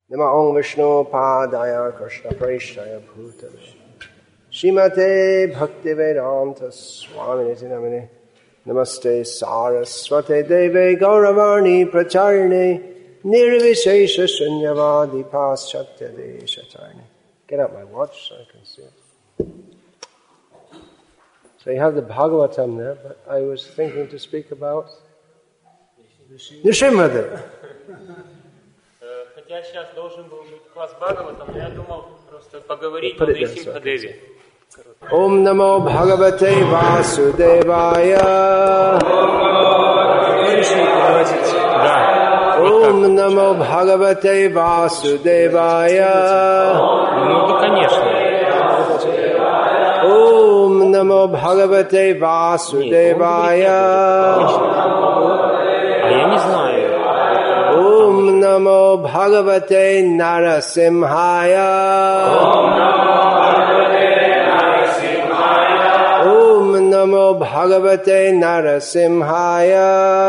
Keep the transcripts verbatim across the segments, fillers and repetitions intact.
Nama Om Vishnu Padaya Krishna Prasthaya Bhutale Srimate Bhaktivedanta Swamini Namine Namaste Saraswate Deve Gauravani Pracharine Nirvishesha Shunyavadi Paschatya Deshatarine. Get out my watch so I can see it. So you have the Bhagavatam there, but I was thinking to speak about Nrsimhadev. Хотя сейчас должен был быть класс Бхагаватам, но я думал просто поговорить о Нрисимхадеве. Om Namo Bhagavate Vasudevaya. Om Namo Bhagavate Vasudevaya. Ну да, конечно. Om Namo Bhagavate Vasudevaya. А я не знаю. Om Namo Bhagavate Narasimhaya. Om Namo Bhagavate Narasimhaya.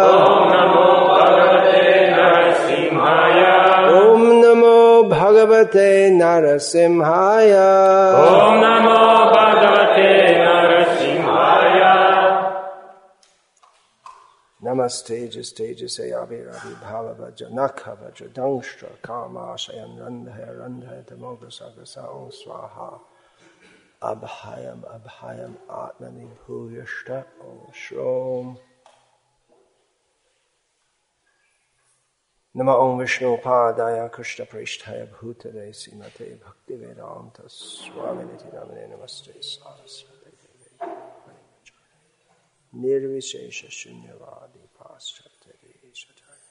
Om Namo Bhagavate Narasimhaya. Om Namo Bhagavate Narasimhaya. Namaste Jasteja Sayavi Ravi Bhavava Janakava Jadangstra Kama Shayan Randhaya Randhaya Tamoga Sagasao Swaha Abhayam Abhayam Atmani Bhuyashta Om Shrom Nama Om Vishnu Padaya Krishna Prasthaya Bhutale Simate Bhaktivedanta Swaminiti Namane Namaste Saraswate Nirvishesha Shunyavadi Paschatya Deshatarine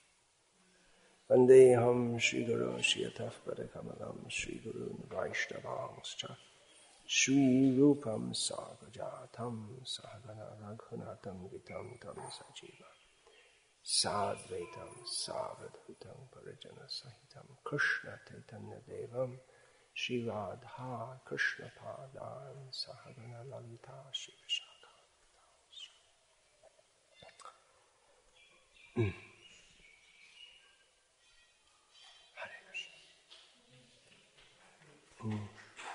Vandeham Shri Guru Shiyataf Padakamalam Shri Guru Vaishnavangscha Shri Rupam Sagajatam Sahagana Raghunatam Vitam Tam Sajiva Sadvaitam Savadhutam Parijana Sahitam Krishna Chaitanya Devam Shri Radha Krishna Padam Sahagana Lalita Shri Vishaka. Mm. Hare Krishna. Mm.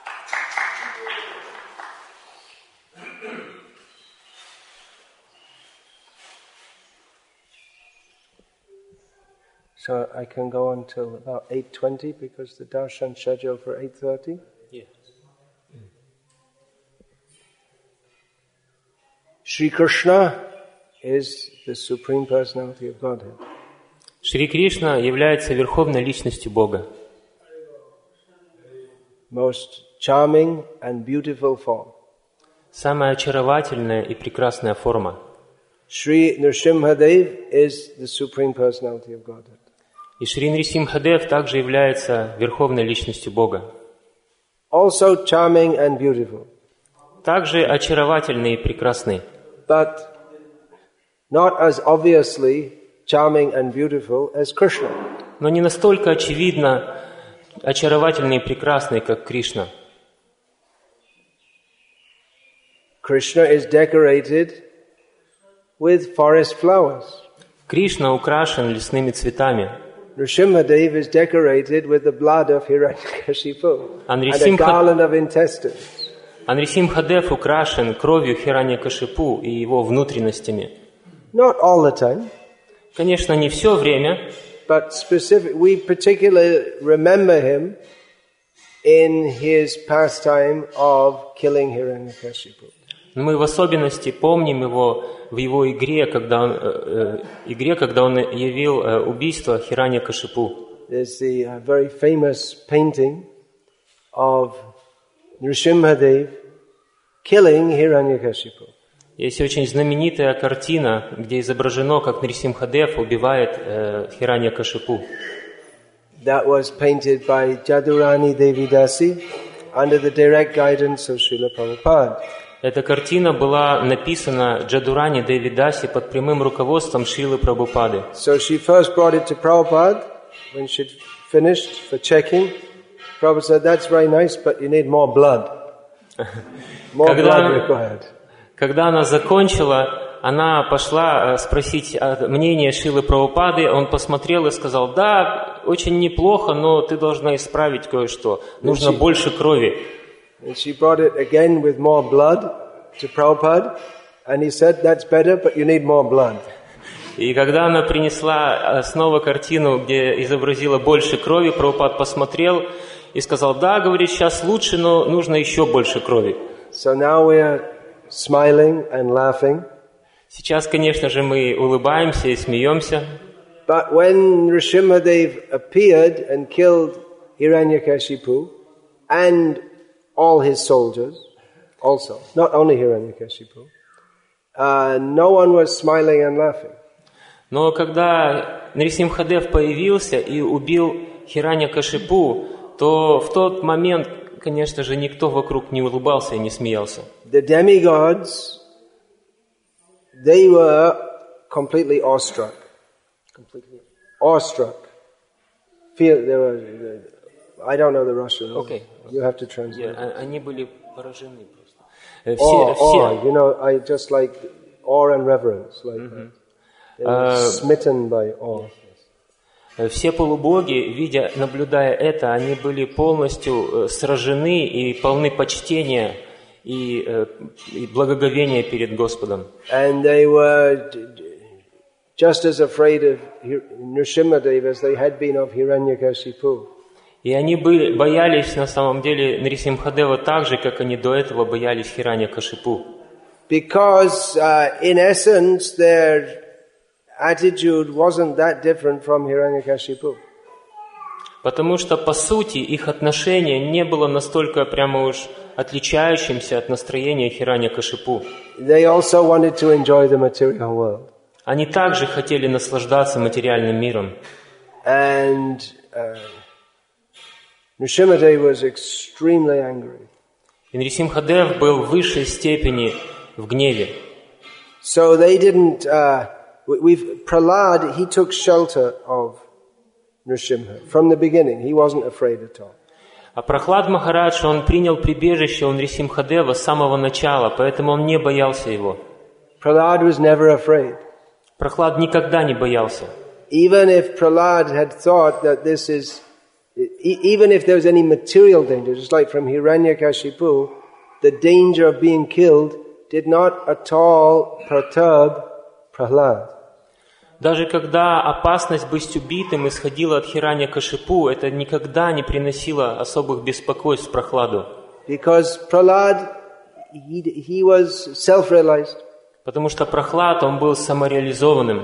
So I can go until about eight twenty because the darshan scheduled for eight thirty. Yes. Mm. Shri Krishna is the Supreme Personality of Godhead. Шри Кришна является верховной личностью Бога. Most charming and beautiful form. Самая очаровательная и прекрасная форма. Shri Nrsimhadev is the Supreme Personality of Godhead. И Шри Нрисимхадев также является верховной личностью Бога. Also charming and beautiful. Также очаровательный и прекрасный. But not as obviously charming and beautiful as Krishna. Но не настолько очевидно очаровательный и прекрасный, как Кришна. Krishna is decorated with forest flowers. Кришна украшен лесными цветами. Nrsimhadev is decorated with the blood of Hiranyakashipu and a garland of intestines. А Нрисимхадев украшен кровью Хираньякашипу и его внутренностями. Not all the time. Конечно, не все время. But specific, we particularly remember him in his pastime of killing Hiranyakashipu. Но мы в особенности помним его в его игре, когда он, э, игре, когда он явил э, убийство Хираньякашипу. There's the uh, very famous painting of Nrsimhadev killing Hiranyakashipu. Есть очень знаменитая картина, где изображено, как Нрисимхадев убивает э, Хираньякашипу. That was painted by Jadurani Devidasi under the direct guidance of Srila Prabhupada. Эта картина была написана Джадурани Девидаси под прямым руководством Шрилы Прабхупады. So she first brought it to Prabhupada when she'd finished for checking. Prabhupada said, "That's very nice, but you need more blood. More когда, blood required." Когда она закончила, она пошла спросить мнение Шрилы Прабхупады, он посмотрел и сказал: да, очень неплохо, но ты должна исправить кое-что, нужно больше крови. And she brought it again with more blood to Prabhupada, and he said, that's better, but you need more blood. И когда она принесла снова картину, где изобразила больше крови, Прабхупад посмотрел и сказал: да, говорит, сейчас лучше, но нужно еще больше крови. So now we are smiling and laughing. Сейчас, конечно же, мы улыбаемся и смеемся. But when Nrsimhadev appeared and killed Hiranyakashipu and all his soldiers also, not only Hiranyakashipu, uh, no one was smiling and laughing. Но когда Нрисимхадев появился и убил Хираньякашипу, то в тот момент, конечно же, никто вокруг не улыбался и не смеялся. The demigods, they were completely awestruck. Completely awestruck. Feel they were. I don't know the Russian. Okay. You have to translate. Yeah, они были поражены просто. Awe, awe, you know, I just like awe and reverence, like mm-hmm. they were uh, smitten by awe. Все полубоги, видя, наблюдая это, они были полностью сражены и полны почтения и, и благоговения перед Господом. And they were just as afraid of Nrsimhadev as they had been of Hiranyakashipu. И они были, боялись на самом деле Нрисимхадева так же, как они до этого боялись Хираньякашипу. Because uh, in essence their attitude wasn't that different from Hiranyakashipu. Потому что по сути их отношение не было настолько прямо уж отличающимся от настроения Хираньякашипу. They also wanted to enjoy the material world. Они также хотели наслаждаться материальным миром. And uh, Nrsimhadev was extremely angry. И Нрисимхадев был в высшей степени в гневе. So they didn't. Uh, we've Prahlad. He took shelter of Nrsimha from the beginning. He wasn't afraid at all. А Прахлад Махарадж, он принял прибежище у Нрисимхадева с самого начала, поэтому он не боялся его. Prahlad was never afraid. Прахлад никогда не боялся. Even if Prahlad had thought that this is, even if there was any material danger, just like from Hiranyakashipu, the danger of being killed did not at all perturb Prahlad. Даже когда опасность быть убитым исходила от Хираньякашипу, это никогда не приносило особых беспокойств Прахладу. Because Prahlad, he, he was self-realized. Потому что Прахлад, он был самореализованным.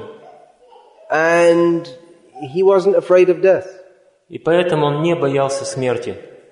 And he wasn't afraid of death. И поэтому он не боялся смерти.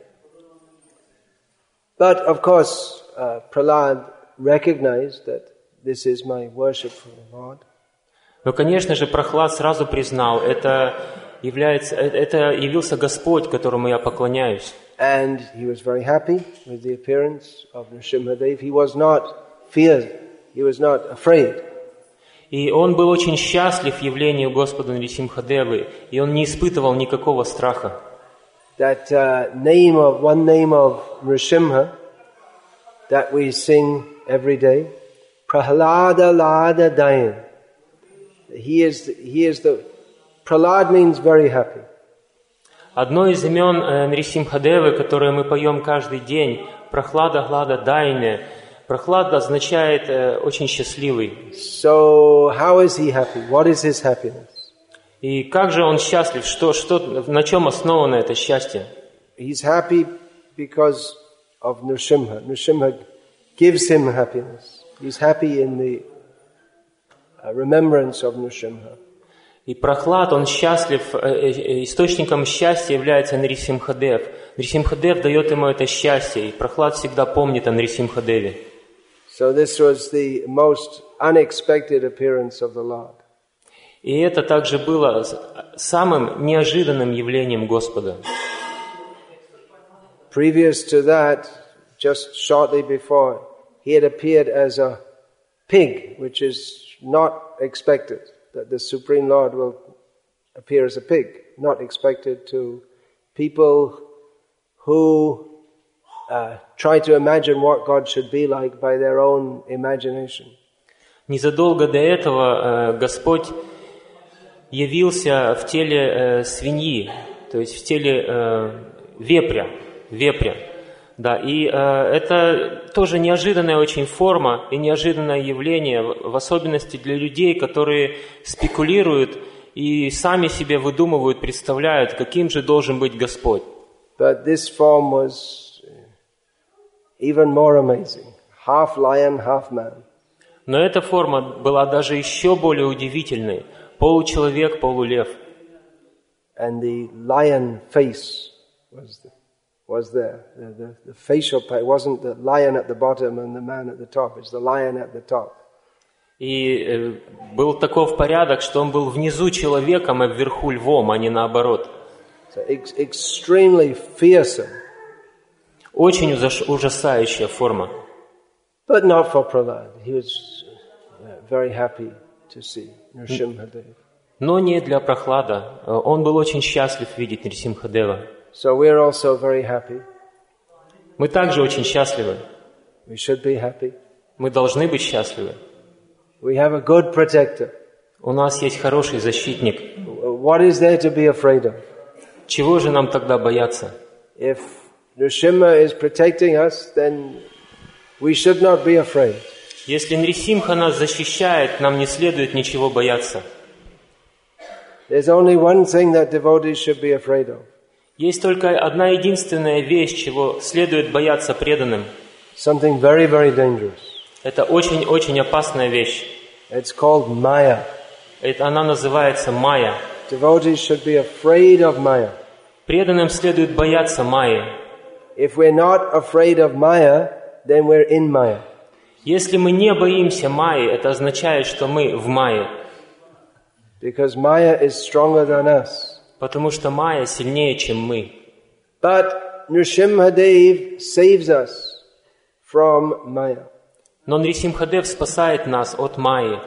But of course, uh, Prahlad recognized that this is my worship for the Lord. Но, конечно же, Прахлад сразу признал, это является, это явился Господь, которому я поклоняюсь. And he was very happy with the appearance of Nrsimhadev. He was not feared. He was not afraid. И он был очень счастлив явлению Господа Нрисимхадевы, и он не испытывал никакого страха. That uh, name of one name of Nrsimha that we sing every day, Prahlada Lada Dayan. He is he is the Prahlad means very happy. Одно из имен э, Нрисимхадевы, которое мы поем каждый день, Прахлада Глада Дайне. Прахлад означает э, очень счастливый. So how is he happy? What is his happiness? И как же он счастлив? Что, что, на чем основано это счастье? He's happy because of Nrsimha. Nrsimha gives him happiness. He's happy in the uh, remembrance of Nrsimha. И Прахлад, он счастлив, источником счастья является Нрисимхадев. Нрисимхадев дает ему это счастье, и Прахлад всегда помнит о Нрисимхадеве. So this was the most unexpected appearance of the Lord. И это также было самым неожиданным явлением Господа. Previous to that, just shortly before, he had appeared as a pig, which is not expected. That the Supreme Lord will appear as a pig, not expected to people who uh, try to imagine what God should be like by their own imagination. Незадолго до этого э, Господь явился в теле э, свиньи, то есть в теле э, вепря, вепря. Да, и э, это тоже неожиданная очень форма и неожиданное явление, в особенности для людей, которые спекулируют и сами себе выдумывают, представляют, каким же должен быть Господь. But this form was even more amazing. Half lion, half man. Но эта форма была даже еще более удивительной. Получеловек, полулев. And the lion face was the, was there. The, the, the facial part wasn't the lion at the bottom and the man at the top. It's the lion at the top. И э, был таков порядок, что он был внизу человеком, а вверху львом, а не наоборот. So ex- extremely fearsome. Очень ужас- ужасающая форма. But not for Prahlad. He was uh, very happy to see Nrsimhadev. Но не для Прохлада. Он был очень счастлив видеть Нрсимхадева. So we're also very happy. Мы также очень счастливы. We should be happy. Мы должны быть счастливы. We have a good protector. У нас есть хороший защитник. What is there to be afraid of? Чего же нам тогда бояться? If Nrsimha is protecting us, then we should not be afraid. Если Нрисимха нас защищает, нам не следует ничего бояться. There's only one thing that devotees should be afraid of. Есть только одна единственная вещь, чего следует бояться преданным. Something very, very dangerous. Это очень-очень опасная вещь. It's called Maya. Это, она называется майя. Devotees should be afraid of Maya. Преданным следует бояться майи. If we're not afraid of Maya, then we're in Maya. Если мы не боимся майи, это означает, что мы в майе. Because Maya is stronger than us. Потому что майя сильнее, чем мы. But Nrsimhadev saves us from Maya. Но Нрисимхадев спасает нас от майи.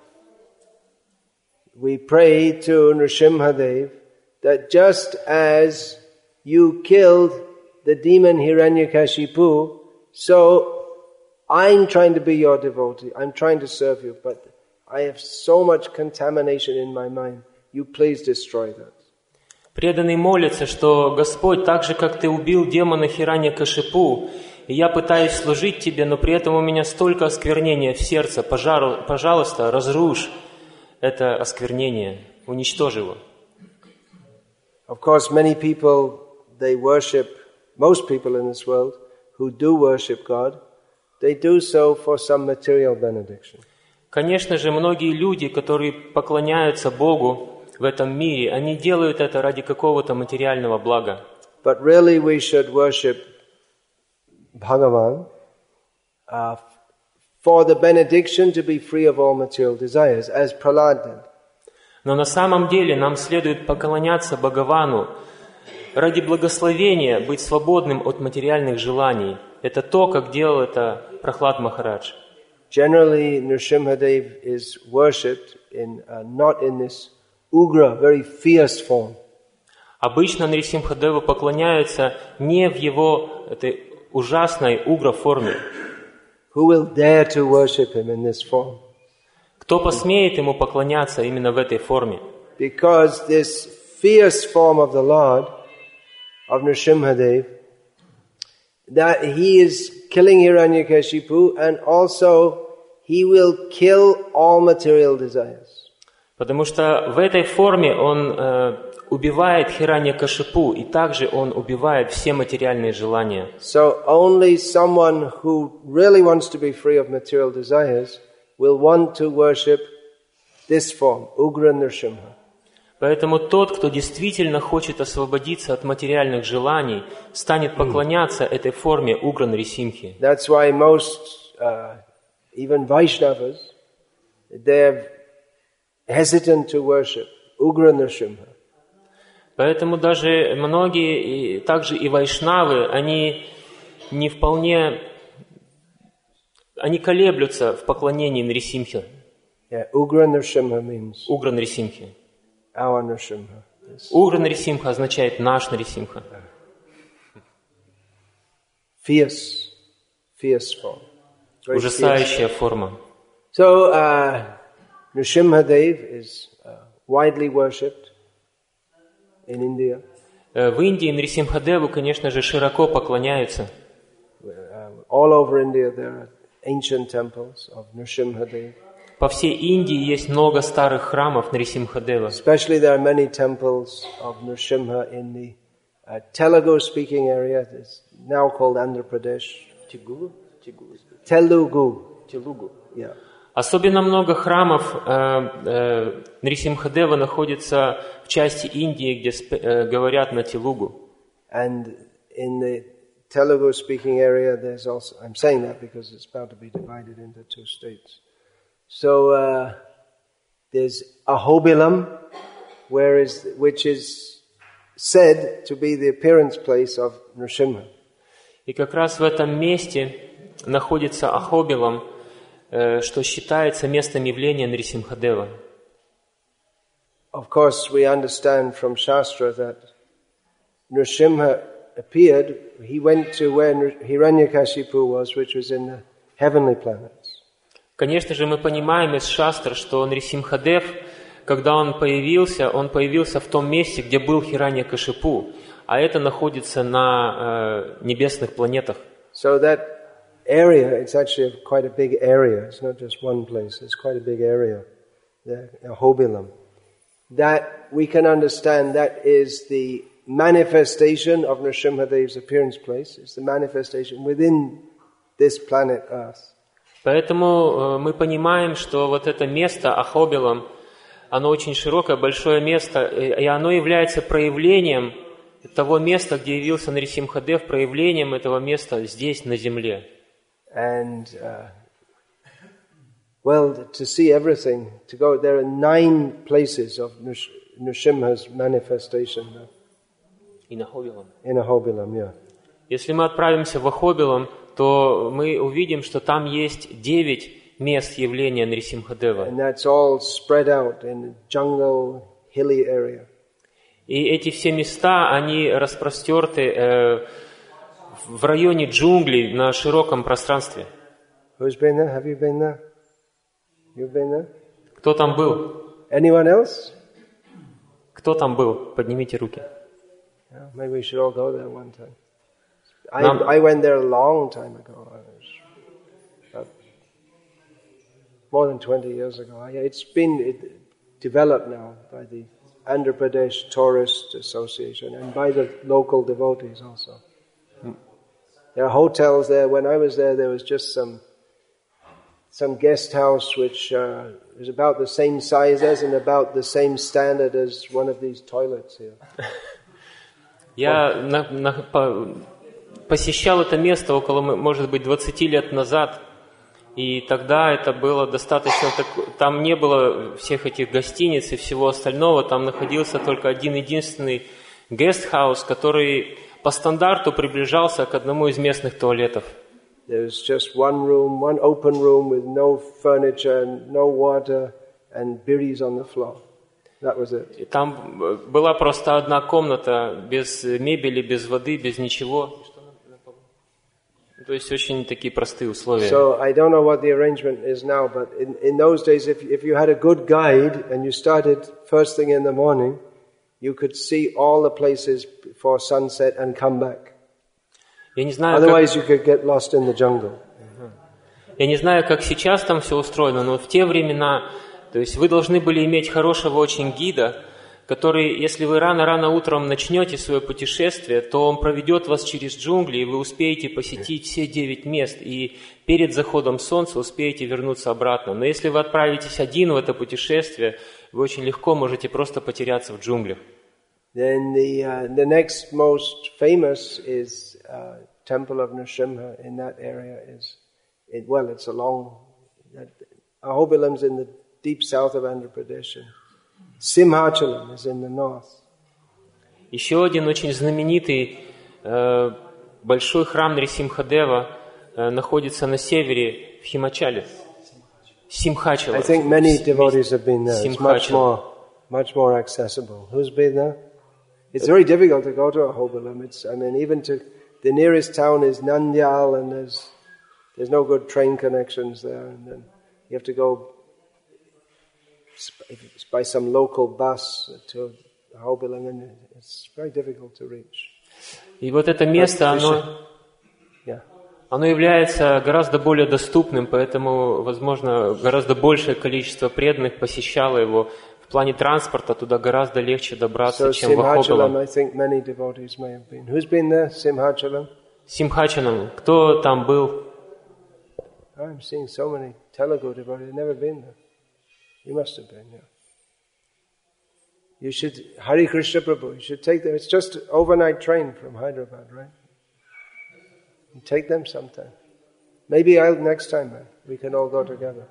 We pray to Nrsimhadev that just as you killed the demon Hiranyakashipu, so I'm trying to be your devotee, I'm trying to serve you, but I have so much contamination in my mind. You please destroy that. Преданный молится, что Господь, так же, как Ты убил демона Хираньякашипу, и я пытаюсь служить Тебе, но при этом у меня столько осквернения в сердце. Пожалуйста, пожалуйста, разрушь это осквернение, уничтожь его. Of course, many people, they worship, most people in this world who do worship God, they do so for some material benediction. Конечно же, многие люди, которые поклоняются Богу в этом мире, они делают это ради какого-то материального блага. But really we should worship Bhagavan uh, for the benediction to be free of all material desires, as Prahlad did. Но на самом деле нам следует поклоняться Бхагавану ради благословения, быть свободным от материальных желаний. Это то, как делал это Прохлад Махарадж. Generally, Nrsimhadev is worshipped in uh, not in this ugra, very fierce form. Обычно Нрисимхадеву поклоняются не в его этой ужасной угра-форме. Who will dare to worship him in this form? Кто посмеет ему поклоняться именно в этой форме? Because this fierce form of the Lord, of Nrsimhadev, that he is killing Hiranyakashipu and also he will kill all material desires. Потому что в этой форме он э, убивает Хираньякашипу, и также он убивает все материальные желания. So only someone who really wants to be free of material desires will want to worship this form, Ugra Nrsimha. Поэтому тот, кто действительно хочет освободиться от материальных желаний, станет поклоняться этой форме Угра Нрисимхи. That's why most, uh, even Vaishnavas, they're hesitant to worship Ugra Nrsimha. Поэтому даже многие, и также и вайшнавы, они не вполне, они колеблются в поклонении Нрисимхе. Yeah, Ugra Nrsimha means Угра Нрисимхи. our Nrsimha. Угра Нрисимха означает наш Нрисимха. Fierce, fierce form. Very Ужасающая fierce. форма. So, uh, Nrsimhadev is uh, widely worshipped in India. В Индии Нрисимхадеву, конечно же, широко поклоняются. Uh, all over India there are ancient temples of Nrsimhadev. По всей Индии есть много старых храмов Нрисимхадева. Especially there are many temples of Nrsimha in the uh, Telugu-speaking area. It's now called Andhra Pradesh. Telugu? Telugu. Telugu. Yeah. Особенно много храмов э, э, Нрисимхадева находится в части Индии, где э, говорят на телугу. And in the Telugu-speaking area, there's also, I'm saying that because it's about to be divided into two states. So uh, there's Ahobilam, where is, which is said to be the appearance place of Nrsimha. И как раз в этом месте находится Ахобилам, что считается местом явления Нрисимхадева. Of course, we understand from Shastra that Nrsimha appeared, he went to where Hiranyakashipu was, which was in the heavenly planets. Конечно же, мы понимаем из Шастр, что Нрисимхадев, когда он появился, он появился в том месте, где был Хираньякашипу, а это находится на э, небесных планетах. So that area, it's actually quite a big area. It's not just one place. It's quite a big area, the Ahobilam. That we can understand that is the manifestation of Nrsimhadev's appearance place. It's the manifestation within this planet Earth. Поэтому мы понимаем, что вот это место Ахобилам, оно очень широкое, большое место, и оно является проявлением того места, где явился Нрисимхадев, проявлением этого места здесь, на земле. And, uh, well, to see everything, to go, there are nine places of Nrsimha's manifestation. In Ahobilam. In Ahobilam, yeah. Если мы отправимся в Ахобилам, то мы увидим, что там есть девять мест явления Нрисимхадева. And that's all spread out in the jungle, hilly area. И эти все места, они распростерты э, в районе джунглей на широком пространстве. Who's been there? Have you been there? You've been there? Кто там был? Anyone else? Кто там был? Поднимите руки. Yeah, maybe we should all go there one time. I, Нам... I went there a long time ago. I was about more than twenty years ago. I, it's been it, developed now by the Andhra Pradesh Tourist Association and by the local devotees also. Mm. There are hotels there. When I was there, there was just some some guest house which uh, was about the same size as and about the same standard as one of these toilets here. Я на, на, по, посещал это место около, может быть, двадцати лет назад, и тогда это было достаточно, там не было всех этих гостиниц и всего остального, там находился только один единственный гестхаус, который по стандарту приближался к одному из местных туалетов. There's just one room, one open room with no furniture, no water, and biris on the floor. That was it. И там была просто одна комната, без мебели, без воды, без ничего. То есть очень такие простые условия. So I don't know what the arrangement is now, but in, in those days, if, if you had a good guide and you started first thing in the morning, you could see all the places before sunset and come back. Я не знаю, Otherwise, как... you could get lost in the jungle. Я не знаю, как сейчас там все устроено, но в те времена, то есть вы должны были иметь хорошего очень гида, который, если вы рано-рано утром начнете свое путешествие, то он проведет вас через джунгли, и вы успеете посетить все девять мест, и перед заходом солнца успеете вернуться обратно. Но если вы отправитесь один в это путешествие, вы очень легко можете просто потеряться в джунглях. Then the uh, the next most famous is uh, Temple of Nrsimha in that area. Is it, well, it's along Ahobilam's in the deep south of Andhra Pradesh. Simhachalam is in the north. Еще один очень знаменитый э, большой храм Нрисимхадева э, находится на севере, в Химачале. Симхачала. I think many devotees have been there. It's much more, much more accessible. Who's been there? It's very difficult to go to Ahobilam. It's, I mean, even to the nearest town is Nandyal, and there's there's no good train connections there. And then You have to go by some local bus to Haubilang, and it's very difficult to reach. И вот это место, оно, Yeah. оно является гораздо более доступным, поэтому, возможно, гораздо большее количество преданных посещало его. В плане транспорта туда гораздо легче добраться, So чем в Simhachalam, Ахобилам. I think many devotees may have been. Who's been there, Simhachalam? Симхачанам, кто там был? I'm seeing so many Telugu devotees who've never been there. You must have been, yeah. You should, Hare Krishna Prabhu, you should take them. It's just an overnight train from Hyderabad, right? You take them sometime. Maybe I'll next time, man. We can all go together.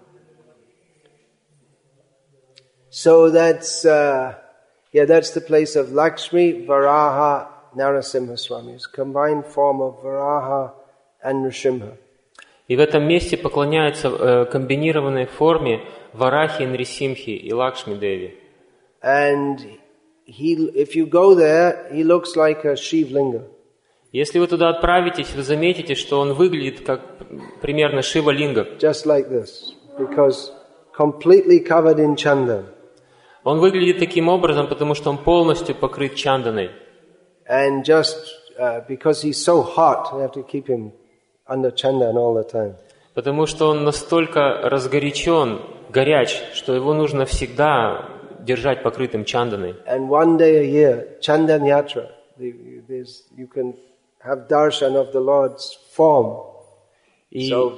So that's, uh, yeah, that's the place of Lakshmi, Varaha, Narasimha Swami. It's a combined form of Varaha and Nrsimha. И в этом месте поклоняются э, комбинированной форме Варахи, Нрисимхи и Лакшми Деви. And he, if you go there, he looks like a Shivlinga. Если вы туда отправитесь, вы заметите, что он выглядит как примерно Шива-линга. Just like this, because completely covered in chandan. Он выглядит таким образом, потому что он полностью покрыт чанданой. And just uh, because he's so hot, we have to keep him under chandan all the time. Потому что он настолько разгорячен, горяч, что его нужно всегда держать покрытым чанданой. And one day a year, Chandan Yatra, the, there's, you can have darshan of the Lord's form. И, So,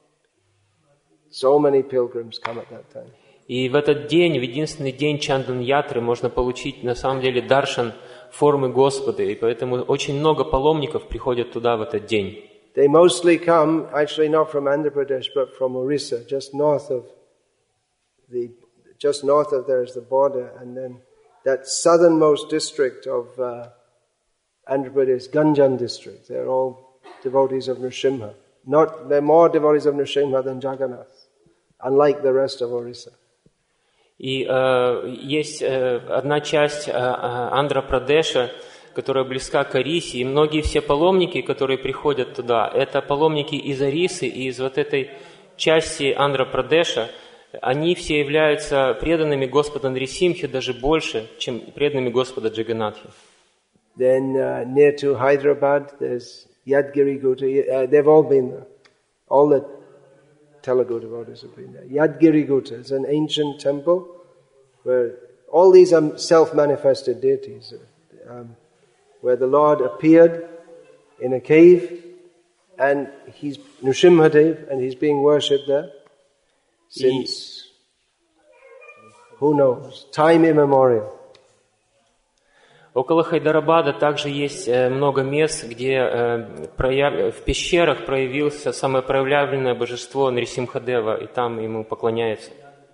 so many pilgrims come at that time. и в этот день, в единственный день Чандан-ятры, можно получить на самом деле даршан формы Господа. И поэтому очень много паломников приходят туда в этот день. They mostly come, actually not from Andhra Pradesh, but from Orissa, just north of the, just north of there is the border, and then that southernmost district of uh, Andhra Pradesh, Ganjan district. They're all devotees of Nrsimha. Not, they're more devotees of Nrsimha than Jagannath, unlike the rest of Orissa. И э, есть э, одна часть э, Андхра-Прадеша, которая близка к Орисе, и многие все паломники, которые приходят туда, это паломники из Орисы и из вот этой части Андхра-Прадеша, они все являются преданными Господа Нрисимхи даже больше, чем преданными Господа Джаганнатхи. Then uh, near to Hyderabad, there's Yadgiri Gutta. Uh, they've all been there. All the Telugu devotees have been there. Yadgiri Gutta is an ancient temple where all these are self-manifested deities, um, where the Lord appeared in a cave, and he's Nrsimhadev, and he's being worshipped there since, who knows, time immemorial. Около Хайдарабада также есть много мест, где в пещерах проявился самое проявленное божество Нрисимхадева, и там ему поклоняются.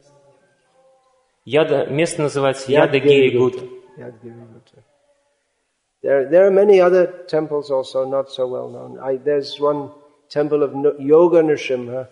Яда, место называется Ядагири-гута. There, there are many other temples also not so well known. I, there's one temple of Yoga Nrsimha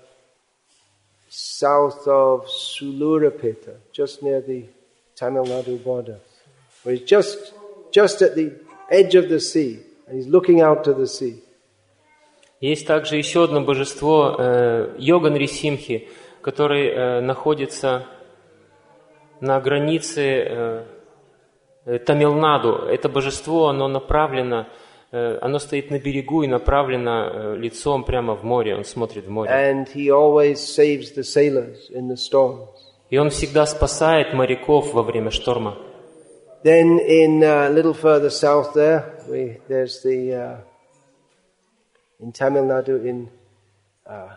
south of Sulurapeta, just near the Tamil Nadu border, where he's just just at the edge of the sea, and he's looking out to the sea. Есть также еще одно божество, э, Йога Нрисимхи, который э, находится на границе э, Тамилнаду. Это божество, оно направлено, э, оно стоит на берегу и направлено э, лицом прямо в море, он смотрит в море. And he always saves the sailors in the storms. И он всегда спасает моряков во время шторма. Then in a uh, little further south there, we, there's the, uh, in Tamil Nadu, in, uh,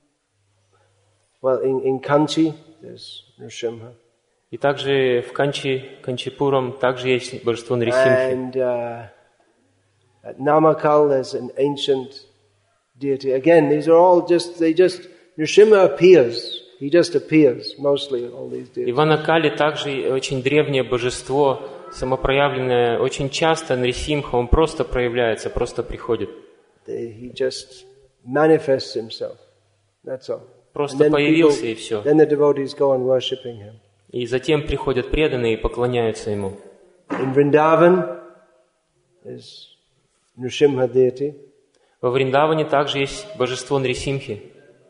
well, in, in Kanchi, there's Nrsimha. И также в Канчи, Канчипурам также есть божество Нрисимхи. And uh, at Namakal, there's an ancient deity. Again, these are all just, they just, Nrsimha appears. He just appears, mostly, all these deities. И в Анакале также очень древнее божество, самопроявленное, очень часто Нрисимха, он просто проявляется, просто приходит. He just manifests himself. That's all. Просто появился и все. Then the devotees go on worshipping him. И затем приходят преданные и поклоняются ему. In Vrindavan is Nrsimha deity. Во Вриндаване также есть божество Нрисимхи.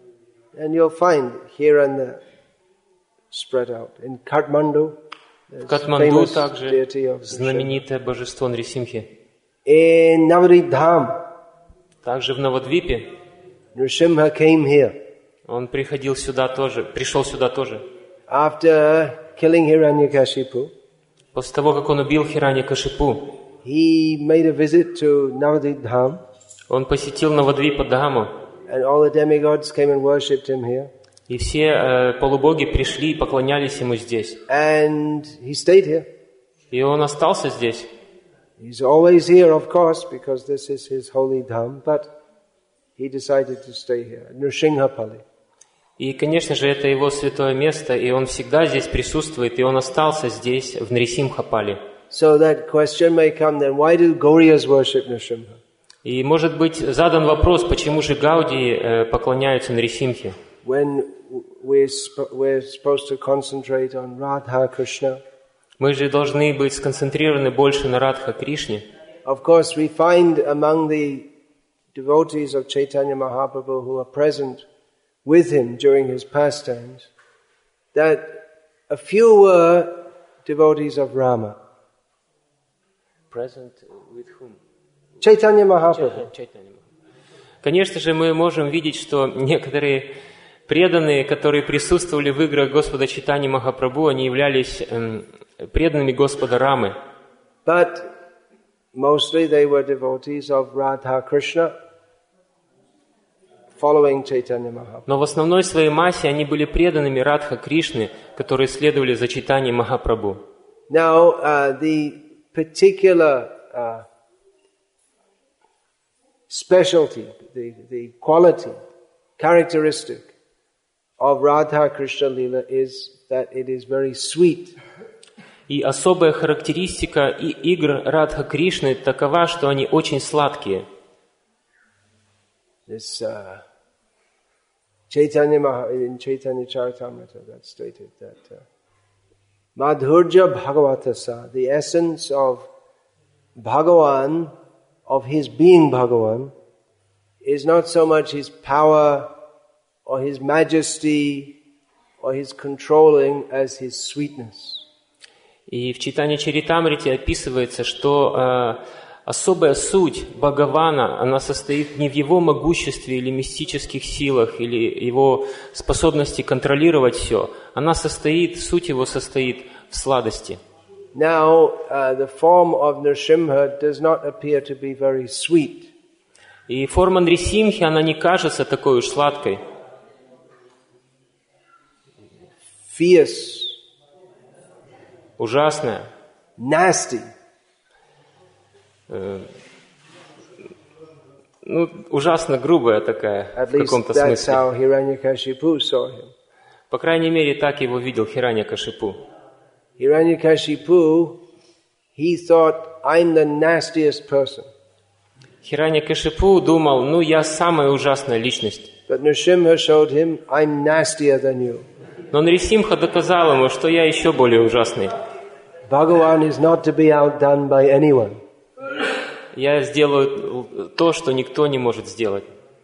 And you'll find here and there spread out. In Kathmandu, В Катманду также знаменитое божество Нрисимхи. In Navadvip Dham, также в Навадвипе Nrsimha came here. Он приходил сюда тоже, пришел сюда тоже. After killing Hiranyakashipu, после того, как он убил Хираньякашипу, he made a visit to Navadvip Dham. Он посетил Навадвипа Дхаму. And all the demigods came and worshipped him here. И все э, полубоги пришли и поклонялись ему здесь. And he stayed here. И он остался здесь. He's always here, of course, because this is his holy dham, but he decided to stay here, Nrsinghapali. И, конечно же, это его святое место, и он всегда здесь присутствует, и он остался здесь, в Нрисимхапали. So that question may come then, why do Gauriyas worship Nrsimha? И, может быть, задан вопрос, почему же Гаудии э, поклоняются Нрисимхе? When we're, sp- we're supposed to concentrate on Radha Krishna. Мы же должны быть сконцентрированы больше на Радха Кришне. Of course, we find among the devotees of Chaitanya Mahaprabhu who are present with him during his pastimes that a few were devotees of Rama. Present with whom? Chaitanya Mahaprabhu. Конечно же, мы можем видеть, что некоторые преданные, которые присутствовали в играх Господа Чайтаньи Махапрабху, они являлись эм, преданными Господа Рамы. But mostly they were devotees of Radha Krishna, following Chaitanya Mahaprabhu. Но в основной своей массе они были преданными Радха Кришны, которые следовали за Чайтаньей Махапрабху. Now, uh, the particular uh, specialty, the, the quality, characteristic of Radha Krishna Lila is that it is very sweet. И особая характеристика и игр Радха Кришны такова, что они очень сладкие. This uh, Chaitanya Maha, in Chaitanya Charitamrita, that stated that uh, Madhurja Bhagavatasa, the essence of Bhagavan, of his being Bhagavan, is not so much his power or his majesty or his controlling as his sweetness. И в Чайтанья Чаритамрите описывается, что э, особая суть Бхагавана, она состоит не в его могуществе или мистических силах, или его способности контролировать все. Она состоит, суть его состоит в сладости. Now, uh, the form of Nrsimha does not appear to be very sweet. И форма Нрисимхи, она не кажется такой уж сладкой. Fierce. Ужасная. Nasty. Э, ну, ужасно грубая такая, At в каком-то least that's смысле. how Hiranyakashipu saw him. По крайней мере, так его видел Хираньякашипу. Hiranyakashipu, he thought, I'm the nastiest person. Хираньякашипу думал, ну, я самая ужасная личность. But Nrsimha showed him, I'm nastier than you. Но Нрисимха доказал ему, что я еще более ужасный. Bhagavan is not to be outdone by anyone. Я сделаю то, что никто не может сделать.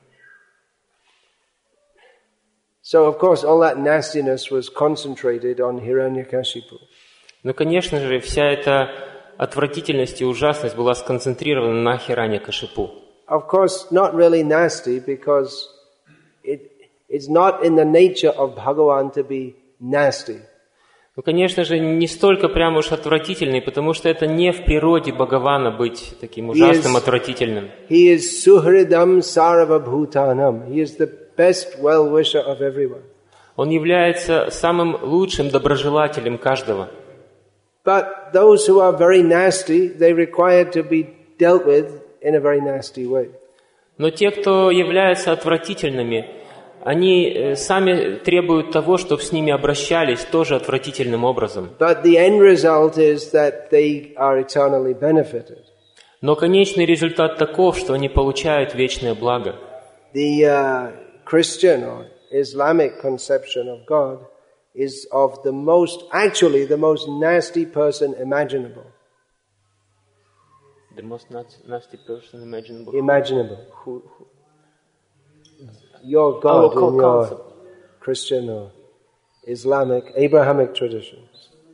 So, of course, all that nastiness was concentrated on Hiranyakashipu. Но, конечно же, вся эта отвратительность и ужасность была сконцентрирована на Хираньякашипу. Of course, not really nasty because it, it's not in the nature of Bhagavan to be nasty. Ну, конечно же, не столько прямо уж отвратительный, потому что это не в природе Бхагавана быть таким ужасным, is, отвратительным. He is suhridam sarvabhutanam. He is the best well-wisher of everyone. Он является самым лучшим доброжелателем каждого. But those who are very nasty, they require to be dealt with in a very nasty way. Но те, кто являются отвратительными, они сами требуют того, чтобы с ними обращались тоже отвратительным образом. But the end result is that they are eternally benefited. Но конечный результат таков, что они получают вечное благо. The uh, Christian or Islamic conception of God is of the most, actually the most nasty person imaginable. The most nasty person imaginable. Imaginable. Who, who? Your God Our in your, concept. Christian or Islamic, Abrahamic traditions.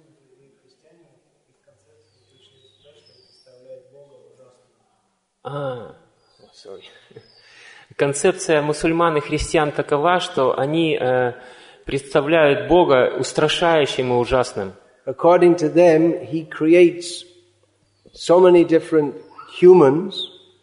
А, sorry. Концепция мусульман и христиан такова, что они э, представляют Бога устрашающим и ужасным. According to them, He creates so many different humans,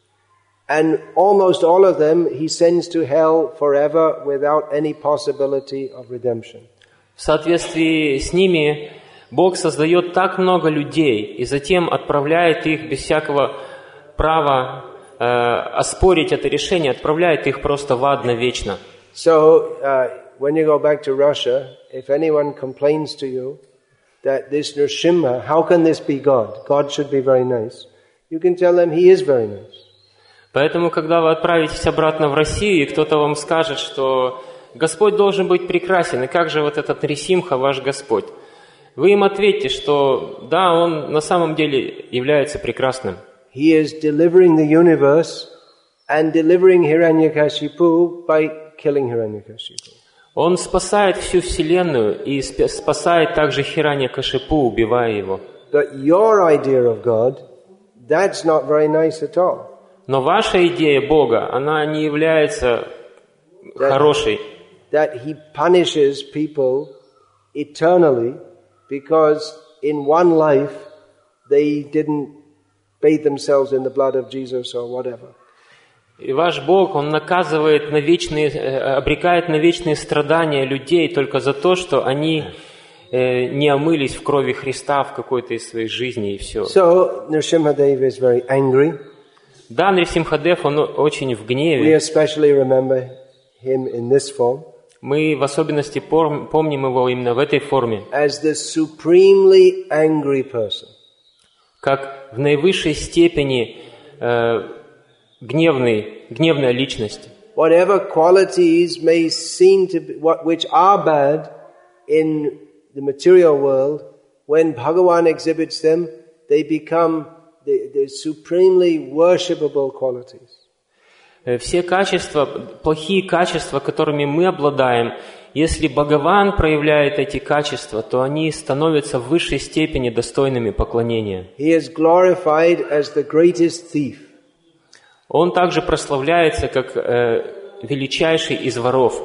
and almost all of them He sends to hell forever without any possibility of redemption. В соответствии с ними Бог создает так много людей и затем отправляет их без всякого права э, оспорить это решение, отправляет их просто в ад навечно. So, uh, when you go back to Russia, if anyone complains to you that this Nrsimha, how can this be God? God should be very nice. You can tell them He is very nice. Поэтому, когда вы отправитесь обратно в Россию, и кто-то вам скажет, что Господь должен быть прекрасен, и как же вот этот Нрисимха ваш Господь, вы им ответьте, что да, Он на самом деле является прекрасным. He is delivering the universe and delivering Hiranyakashipu by killing Hiranyakashipu. Он спасает всю Вселенную и спасает также Хираньякашипу, убивая его. But your idea of God, that's not very nice at all. Но ваша идея Бога, она не является that, хорошей. That He punishes people eternally because in one life they didn't bathe themselves in the blood of Jesus or whatever. И ваш Бог, Он наказывает на вечные, обрекает на вечные страдания людей только за то, что они э, не омылись в крови Христа в какой-то из своих жизней, и все. So, Nrsimhadev is very angry. Да, Нрисимхадев, он очень в гневе. We especially remember him in this form. Мы в особенности помним его именно в этой форме. As the supremely angry person. Как в наивысшей степени э, гневный, гневная личность. Whatever qualities may seem to be, what, which are bad in the material world, when Bhagavan exhibits them, they become the, the supremely worshipable qualities. Все качества, плохие качества, которыми мы обладаем, если Бхагаван проявляет эти качества, то они становятся в высшей степени достойными поклонения. He is glorified as the greatest thief. Он также прославляется как э, величайший из воров.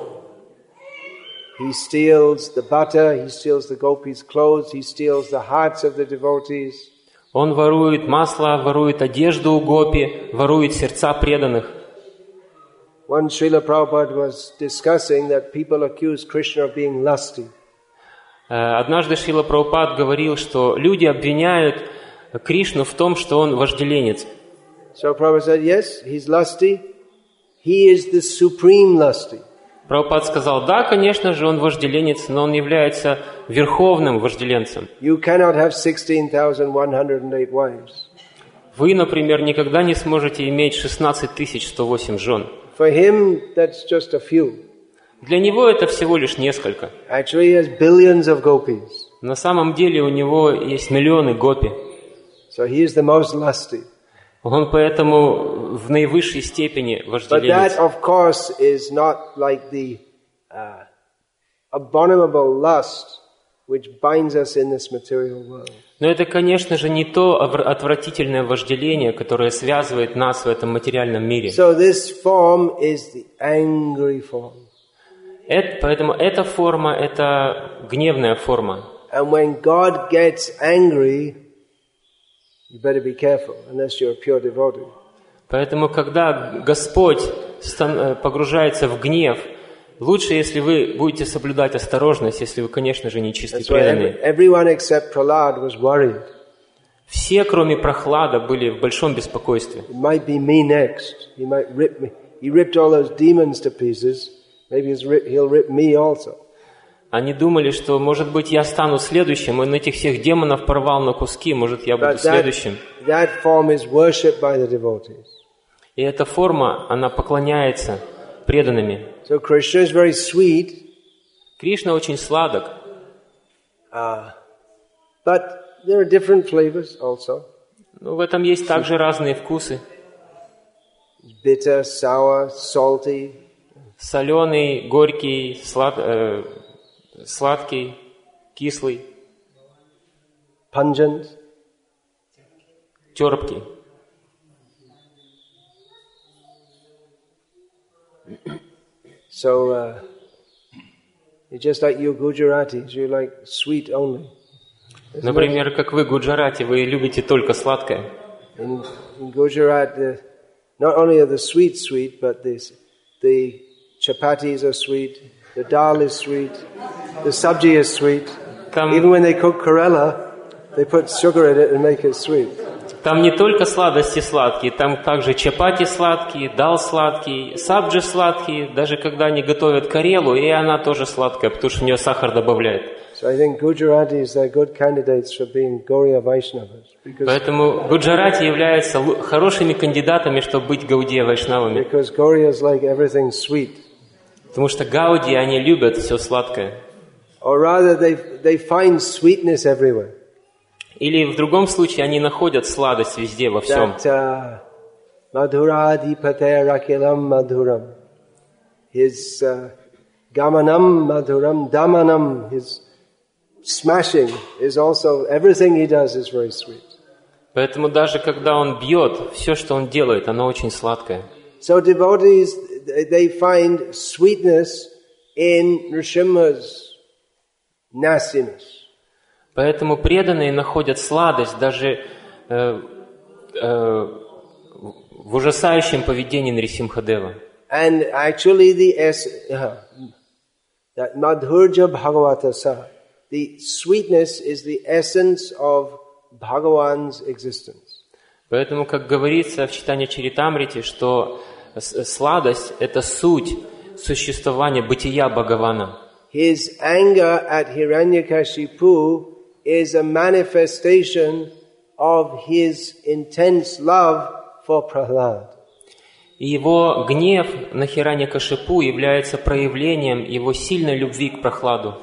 He steals the butter, he steals the gopis' clothes, he steals the hearts of the devotees. Он ворует масло, ворует одежду у гопи, ворует сердца преданных. One Srila Prabhupada was discussing that people accuse Krishna of being lusty. Однажды Шрила Прабхупад говорил, что люди обвиняют Кришну в том, что он вожделенец. So Prabhupada said, yes, he's lusty. He is the supreme lusty. Прабхупад сказал, да, конечно же, он вожделенец, но он является верховным вожделенцем. You cannot have sixteen thousand one hundred eight wives. Вы, например, никогда не сможете иметь шестнадцать тысяч сто восемь жен. For him, that's just a few. Для него это всего лишь несколько. Actually, he has billions of gopis. На самом деле у него есть миллионы гопи. So he is the most lusty. Он поэтому в наивысшей степени вожделенец. But that, of course, is not like the uh, abominable lust which binds us in this material world. Но это, конечно же, не то отвратительное вожделение, которое связывает нас в этом материальном мире. So this form is the angry form. Это, поэтому эта форма – это гневная форма. And when God gets angry, you better be careful, unless you're a pure devotee. Поэтому, когда Господь погружается в гнев, лучше, если вы будете соблюдать осторожность, если вы, конечно же, не чистый преданный. Все, кроме Прохлада, были в большом беспокойстве. Они думали, что, может быть, я стану следующим, он этих всех демонов порвал на куски, может, я буду следующим. И эта форма, она поклоняется преданными. So Krishna is very sweet. Кришна очень сладок. Uh, but there are different flavors also. Но в этом есть также разные вкусы. Bitter, sour, salty. Соленый, горький, слад, э, сладкий, кислый, pungent, терпкий. So, uh, it's just like you Gujaratis, you like sweet only. Например, как вы, гуджарати, вы любите только сладкое. In, in Gujarat, uh, not only are the sweet sweet, but this, the chapatis are sweet, the dal is sweet, the sabji is sweet. Там, Even when they cook Karela, they put sugar in it and make it sweet. Там не только сладости сладкие, там также чапати сладкие, дал сладкий, сабджи сладкие, даже когда они готовят карелу, и она тоже сладкая, потому что в нее сахар добавляют. So I think Gujaratis are good candidates for being Gauriya Vaishnavas. Поэтому гуджарати являются хорошими кандидатами, чтобы быть гаудия вайшнавами. Because Gauriyas like everything sweet. Потому что гаудии, они любят все сладкое. Or rather, they they find sweetness everywhere. Или в другом случае они находят сладость везде, во всем. Madhuradipate rakilam madhuram. His uh, gamanam madhuram, damanam, his smashing is also, everything he does is very sweet. Поэтому даже когда он бьет, все, что он делает, оно очень сладкое. So devotees, they find sweetness in Nrsimha's nastiness. Поэтому преданные находят сладость даже э, э, в ужасающем поведении Нрисимхадева. And actually the es- uh, that madhurja bhagavatasa, the sweetness is the essence of Bhagavan's existence. Поэтому, как говорится в Читанья Чаритамрите, что сладость – это суть существования, бытия Бхагавана. His anger at Hiranyakashipu is a manifestation of his intense love for Prahlad. И его гнев на Хираньякашипу является проявлением его сильной любви к Прахладу.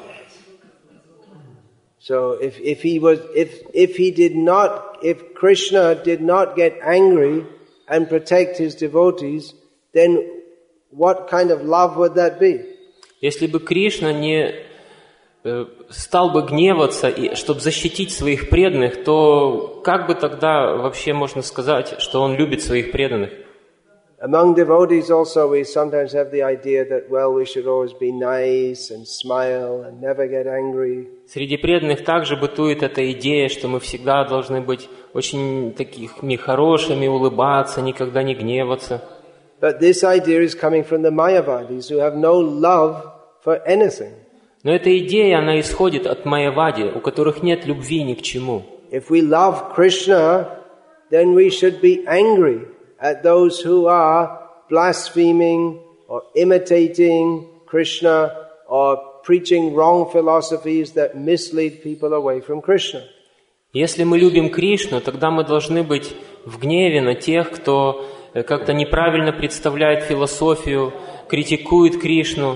So if, if he was, if, if he did not, if Krishna did not get angry and protect his devotees, then what kind of love would that be? Если бы Кришна не э, стал бы гневаться, и, чтобы защитить своих преданных, то как бы тогда вообще можно сказать, что он любит своих преданных? Among devotees also we sometimes have the idea that, well, we should always be nice and smile and never get angry. Среди преданных также бытует эта идея, что мы всегда должны быть очень такими хорошими, улыбаться, никогда не гневаться. But this idea is coming from the Mayavadis who have no love for anything. Но эта идея, она исходит от Майявади, у которых нет любви ни к чему. If we love Krishna, then we should be angry at those who are blaspheming or imitating Krishna or preaching wrong philosophies that mislead people away from Krishna. Если мы любим Кришну, тогда мы должны быть в гневе на тех, кто как-то неправильно представляет философию, критикует Кришну.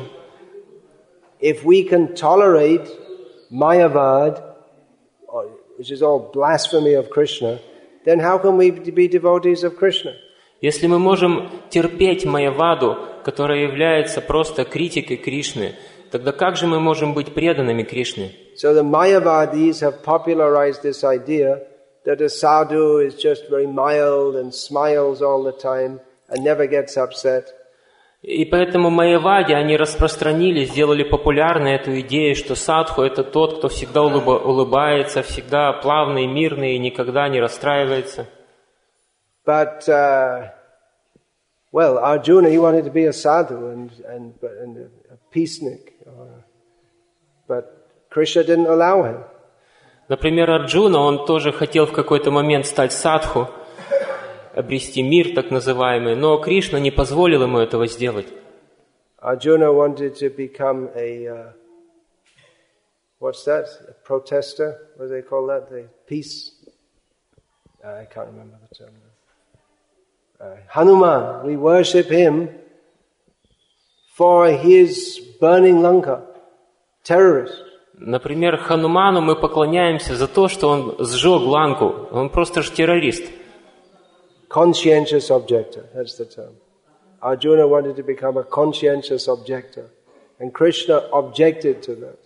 If we can tolerate Mayavad, which is all blasphemy of Krishna, then how can we be devotees of Krishna? Если мы можем терпеть Майяваду, которая является просто критикой Кришны, тогда как же мы можем быть преданными Кришне? So the Mayavadis have popularized this idea that a sadhu is just very mild and smiles all the time and never gets upset. И поэтому Майявади, они распространили, сделали популярной эту идею, что садху – это тот, кто всегда улыба, улыбается, всегда плавный, мирный и никогда не расстраивается. But, uh, well, Arjuna, he wanted to be a sadhu and, and, and a peacenik. But Krishna didn't allow him. Например, Арджуна, он тоже хотел в какой-то момент стать садху, обрести мир, так называемый, но Кришна не позволил ему этого сделать. Arjuna wanted to become a, uh, what's that, a protester? What do they call that? The peace? Uh, I can't remember the term. Uh, Hanuman, we worship him for his burning Lanka, terrorist. Например, Хануману мы поклоняемся за то, что он сжег Ланку. Он просто же террорист. Conscientious objector, that's the term. Arjuna wanted to become a conscientious objector. And Krishna objected to that.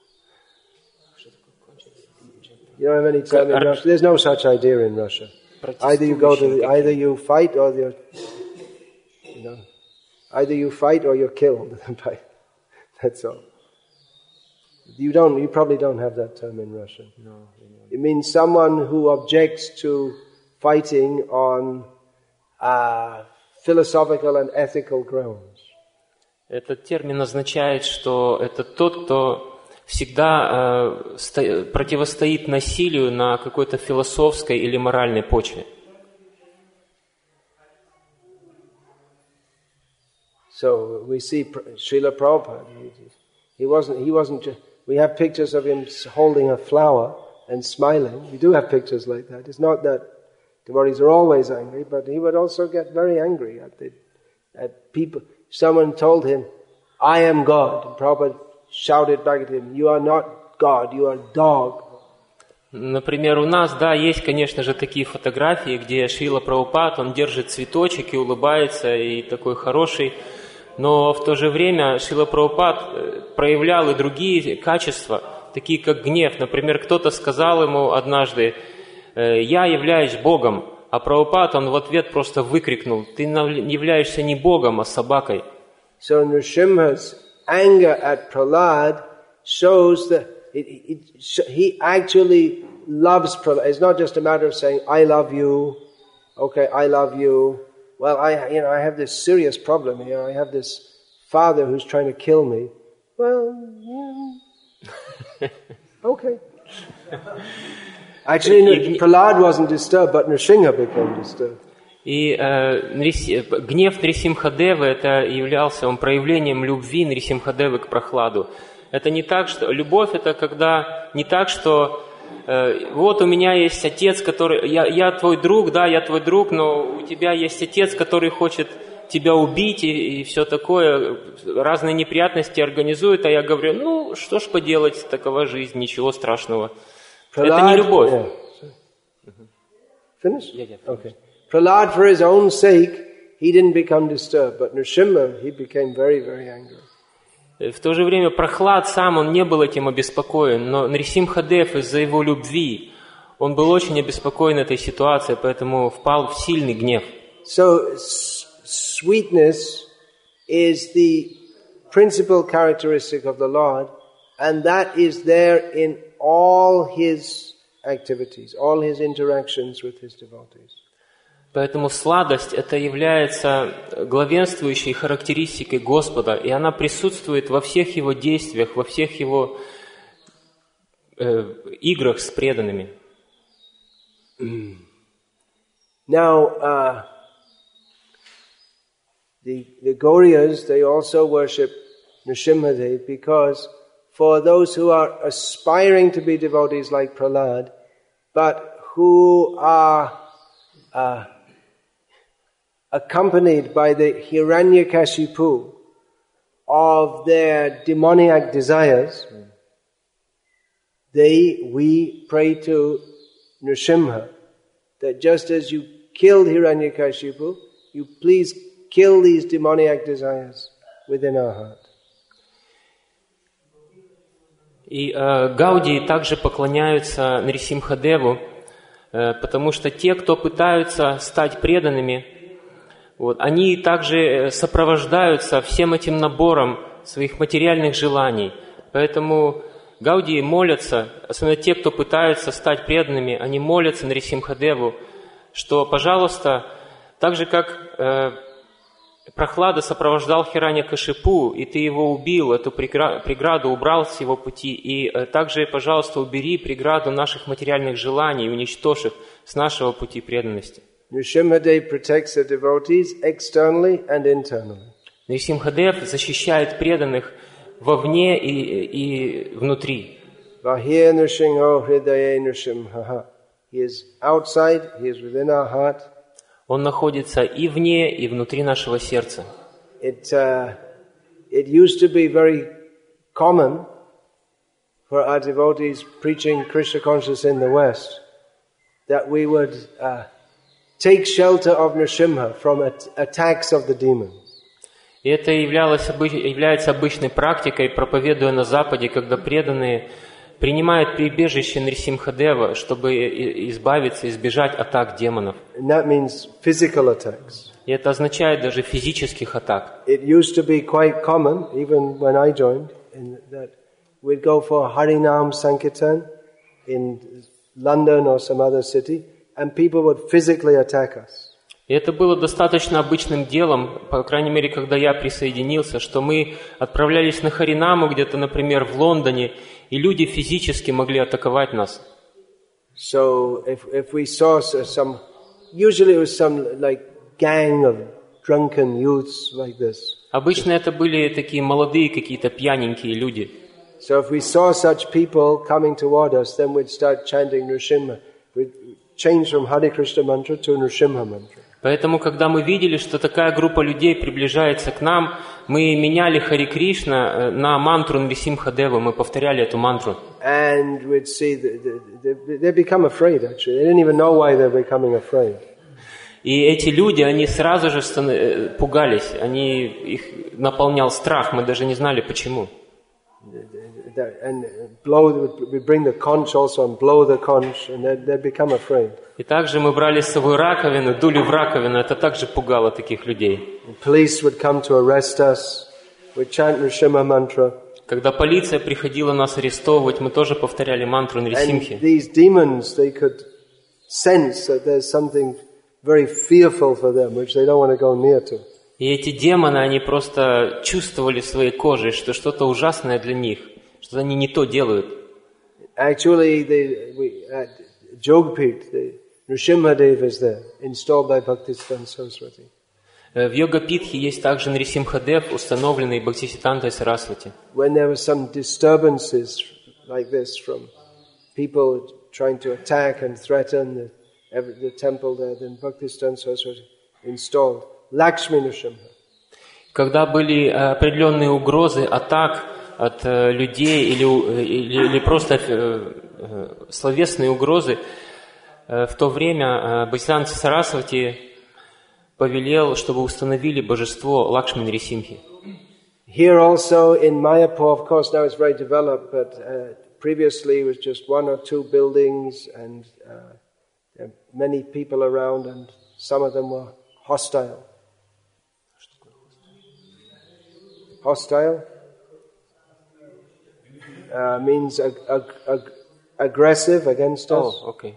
You don't have any term in Russia? There's no such idea in Russia. Either you go to the, either you fight or you're, you know, either you fight or you're killed. That's all. You don't. You probably don't have that term in Russian. No. It means someone who objects to fighting on uh, philosophical and ethical grounds. Этот термин означает, что это тот, кто всегда э, сто, противостоит насилию на какой-то философской или моральной почве. So we see Srila Prabhupada. He wasn't. He wasn't. Just, we have pictures of him holding a flower and smiling. We do have pictures like that. It's not that devotees are always angry, but he would also get very angry at the at people. Someone told him, "I am God." And Prabhupada shouted back at him, "You are not God. You are a dog." Например, у нас, да, есть, конечно же, такие фотографии, где Шрила Прабхупад, он держит цветочек и улыбается, и такой хороший. Но в то же время Шрила Прабхупад проявлял и другие качества, такие как гнев. Например, кто-то сказал ему однажды: «Я являюсь Богом», а Прабхупад, он в ответ просто выкрикнул: «Ты являешься не Богом, а собакой». So Nrsimha's anger at Prahlad shows that it, it, he actually loves Prahlad. It's not just a matter of saying, "I love you," okay, I love you. Well, I, you know, I have this serious problem here. I have this father who's trying to kill me. Well, yeah. Okay. Actually, Prahlad wasn't disturbed, but Nrsimha became disturbed. И э, гнев Нрисимхадевы это являлся он проявлением любви Нрисимхадевы к Прохладу. Это не так, что любовь это когда не так, что э, вот у меня есть отец, который я, я твой друг, да, я твой друг, но у тебя есть отец, который хочет тебя убить и, и все такое, разные неприятности организует, а я говорю, ну что ж поделать, такова жизнь, ничего страшного. Prahlad, это не любовь. Yeah. Finish? Yeah, yeah, okay. Prahlad, for his own sake, he didn't become disturbed, but Nrsimha, he became very, very angry. В то же время Прохлад сам, он не был этим обеспокоен, но Нрисимхадев из-за его любви, он был очень обеспокоен этой ситуацией, поэтому впал в сильный гнев. So, sweetness is the principal characteristic of the Lord, and that is there in all his activities, all his interactions with his devotees. Поэтому сладость это является главенствующей характеристикой Господа, и она присутствует во всех его действиях, во всех его э, играх с преданными. Now, uh, the the Gauriyas, they also worship Nrsimhadev because for those who are aspiring to be devotees like Prahlad, but who are uh, accompanied by the Hiranyakashipu of their demoniac desires, they, we pray to Nrsimha that just as you killed Hiranyakashipu, you please kill these demoniac desires within our heart. И э, Гаудии также поклоняются Нрисимхадеву, э, потому что те, кто пытаются стать преданными, вот, они также сопровождаются всем этим набором своих материальных желаний. Поэтому Гаудии молятся, особенно те, кто пытаются стать преданными, они молятся Нрисимхадеву, что, пожалуйста, так же, как э, Прохлада сопровождал Хираньякашипу, и ты его убил, эту преграду убрал с его пути, и э, также, пожалуйста, убери преграду наших материальных желаний, уничтожь их с нашего пути преданности. Nrsimhadev protects the devotees externally and internally. Нрисимхадев защищает преданных вовне и, и внутри. Bahir Nrsimho Hridaye Nrsimhaha. He is outside, he is within our heart. Он находится и вне, и внутри нашего сердца. It, uh, it used to be very common for our devotees preaching Krishna consciousness in the West that we would uh, take shelter of Nrsimha from at- attacks of the demons. И это являлось, является обычной практикой, проповедуя на Западе, когда преданные принимают прибежище Нрисимхадева, чтобы избавиться, избежать атак демонов. And that means physical attacks. И это означает даже физических атак. It used to be quite common, even when I joined, in that we'd go for Harinam Sankirtan in London or some other city, and people would physically attack us. И это было достаточно обычным делом, по крайней мере, когда я присоединился, что мы отправлялись на Харинаму где-то, например, в Лондоне, и люди физически могли атаковать нас. So if if we saw some, usually it was some like gang of drunken youths like this. Обычно это были такие молодые какие-то пьяненькие люди. So if we saw such people coming toward us, then we'd start chanting Nrsimha. We'd change from Hare Krishna mantra to Nrsimha mantra. Поэтому, когда мы видели, что такая группа людей приближается к нам, мы меняли Хари Кришна на мантру Нрисимхадева, мы повторяли эту мантру. And we'd see that they become afraid. Actually, they didn't even know why they're becoming afraid. И эти люди, они сразу же пугались, они их наполнял страх, мы даже не знали почему. And blow, we bring the conch also and blow the conch, and they they become afraid. И также мы брали с собой раковину, дули в раковину, это также пугало таких людей. Police would come to arrest us. We'd chant Nrsimha mantra. Когда полиция приходила нас арестовывать, мы тоже повторяли мантру Нрисимхи. And these demons, they could sense that there's something very fearful for them, which they don't want to go near to. И эти демоны, они просто чувствовали своей кожей, что что-то ужасное для них, что они не то делают. Actually, they, we, at Jogpit, the Nrsimhadev is there, installed by Bhaktisiddhanta Saraswati. В Йога-Питхе есть также Нрисимхадев, установленный Бхактисиддхантой Сарасвати. When there were some disturbances like this from people trying to attack and threaten the, the temple there, then Bhaktisiddhanta Saraswati installed Lakshmi Nrsimha. Когда были определенные угрозы атак от людей или, или, или просто словесные угрозы, в то время Бхактисиддханта Сарасвати повелел, чтобы установили божество Лакшми Нрисимхи. Here also in Mayapur, of course, now it's very developed, but uh, previously it was just one or two buildings and uh, there were many people around, and some of them were hostile. Hostile uh, means ag- ag- ag- aggressive against us. Oh, okay.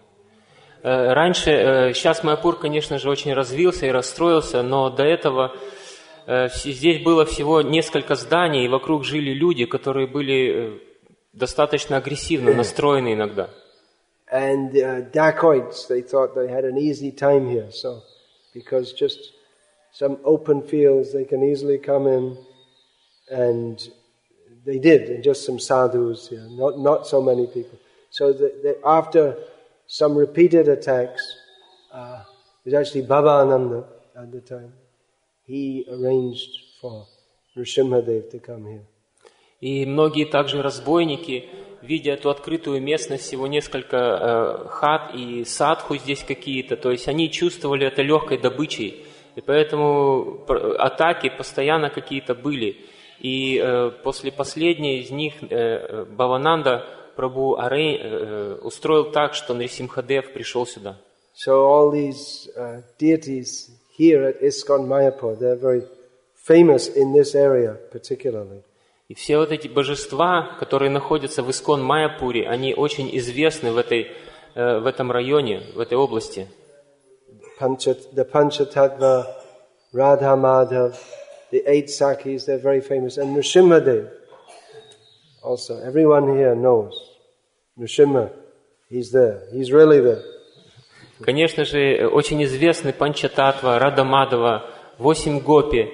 Раньше, сейчас Майяпур, конечно же, очень развился и расстроился, но до этого здесь было всего несколько зданий, и вокруг жили люди, которые были достаточно агрессивно настроены иногда. And uh, dacoits, they thought they had an easy time here, so because just some open fields, they can easily come in, and they did, and just some sadhus here, not not so many people. So the, the, after some repeated attacks, uh, it was actually Bhavananda at the time. He arranged for Nrsimhadev to come here. И многие также разбойники, видя эту открытую местность, всего несколько э, хат и садху здесь какие-то, то есть они чувствовали это легкой добычей, и поэтому атаки постоянно какие-то были. И э, после последней из них э, Бхавананда Прабху Арей, э, устроил так, что Нрисимхадев пришел сюда. So all these uh, deities here at ISKCON Mayapur, they're very famous in this area particularly. И все вот эти божества, которые находятся в Искон Майяпуре, они очень известны в, этой, э, в этом районе, в этой области. Panchat, the Panchatattva, Radha Madhav, the eight Sakhis, they're very famous. And Nrsimhadev also, everyone here knows. Nrsimha, he's there. He's really there. Конечно же, очень известны Панчататва, Рада Мадава, восемь гопи.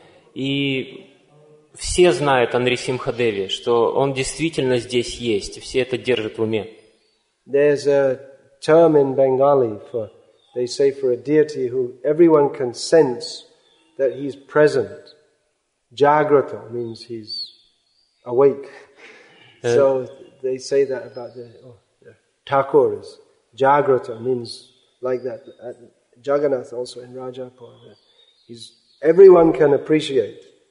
И все знают о Нрисимхадеве, что он действительно здесь есть. Все это держат в уме. There's a term in Bengali for, they say for a deity who everyone can sense that he's present. Jagrata means he's awake. Uh, so they say that about the, oh, the Thakuras. Jagrata means like that. Jagannath also in Rajapur. He's, everyone can appreciate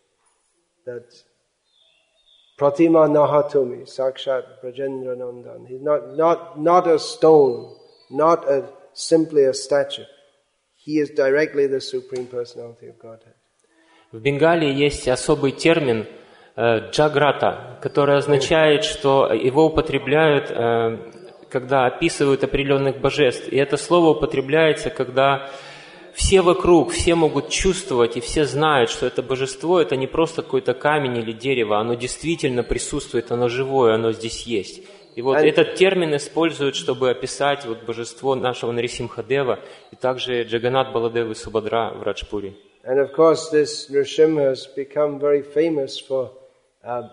that Pratima Nahatumi, Sakshat Brajendra Nandan. He's not, not, not a stone, not a, simply a statue. He is directly the Supreme Personality of Godhead. В Бенгалии есть особый термин э, джаграта, который означает, что его употребляют, э, когда описывают определенных божеств. И это слово употребляется, когда все вокруг, все могут чувствовать и все знают, что это божество, это не просто какой-то камень или дерево, оно действительно присутствует, оно живое, оно здесь есть. И вот And, этот термин используют, чтобы описать вот божество нашего Нарисимхадева и также Джаганат Баладевы Субадра в Раджпуре. And of course this Nrsimha has become very famous for, uh,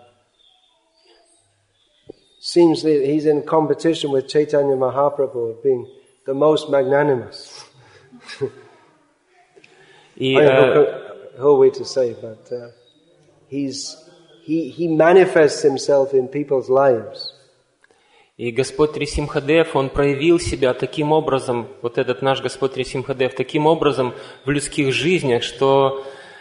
seems that he's in competition with Chaitanya Mahaprabhu of being the most magnanimous. И, I mean, uh, whole way to say, but uh, he's, he, he manifests himself in people's lives. И Господь Трисимхадев, Он проявил себя таким образом, вот этот наш Господь Трисимхадев, таким образом в людских жизнях, что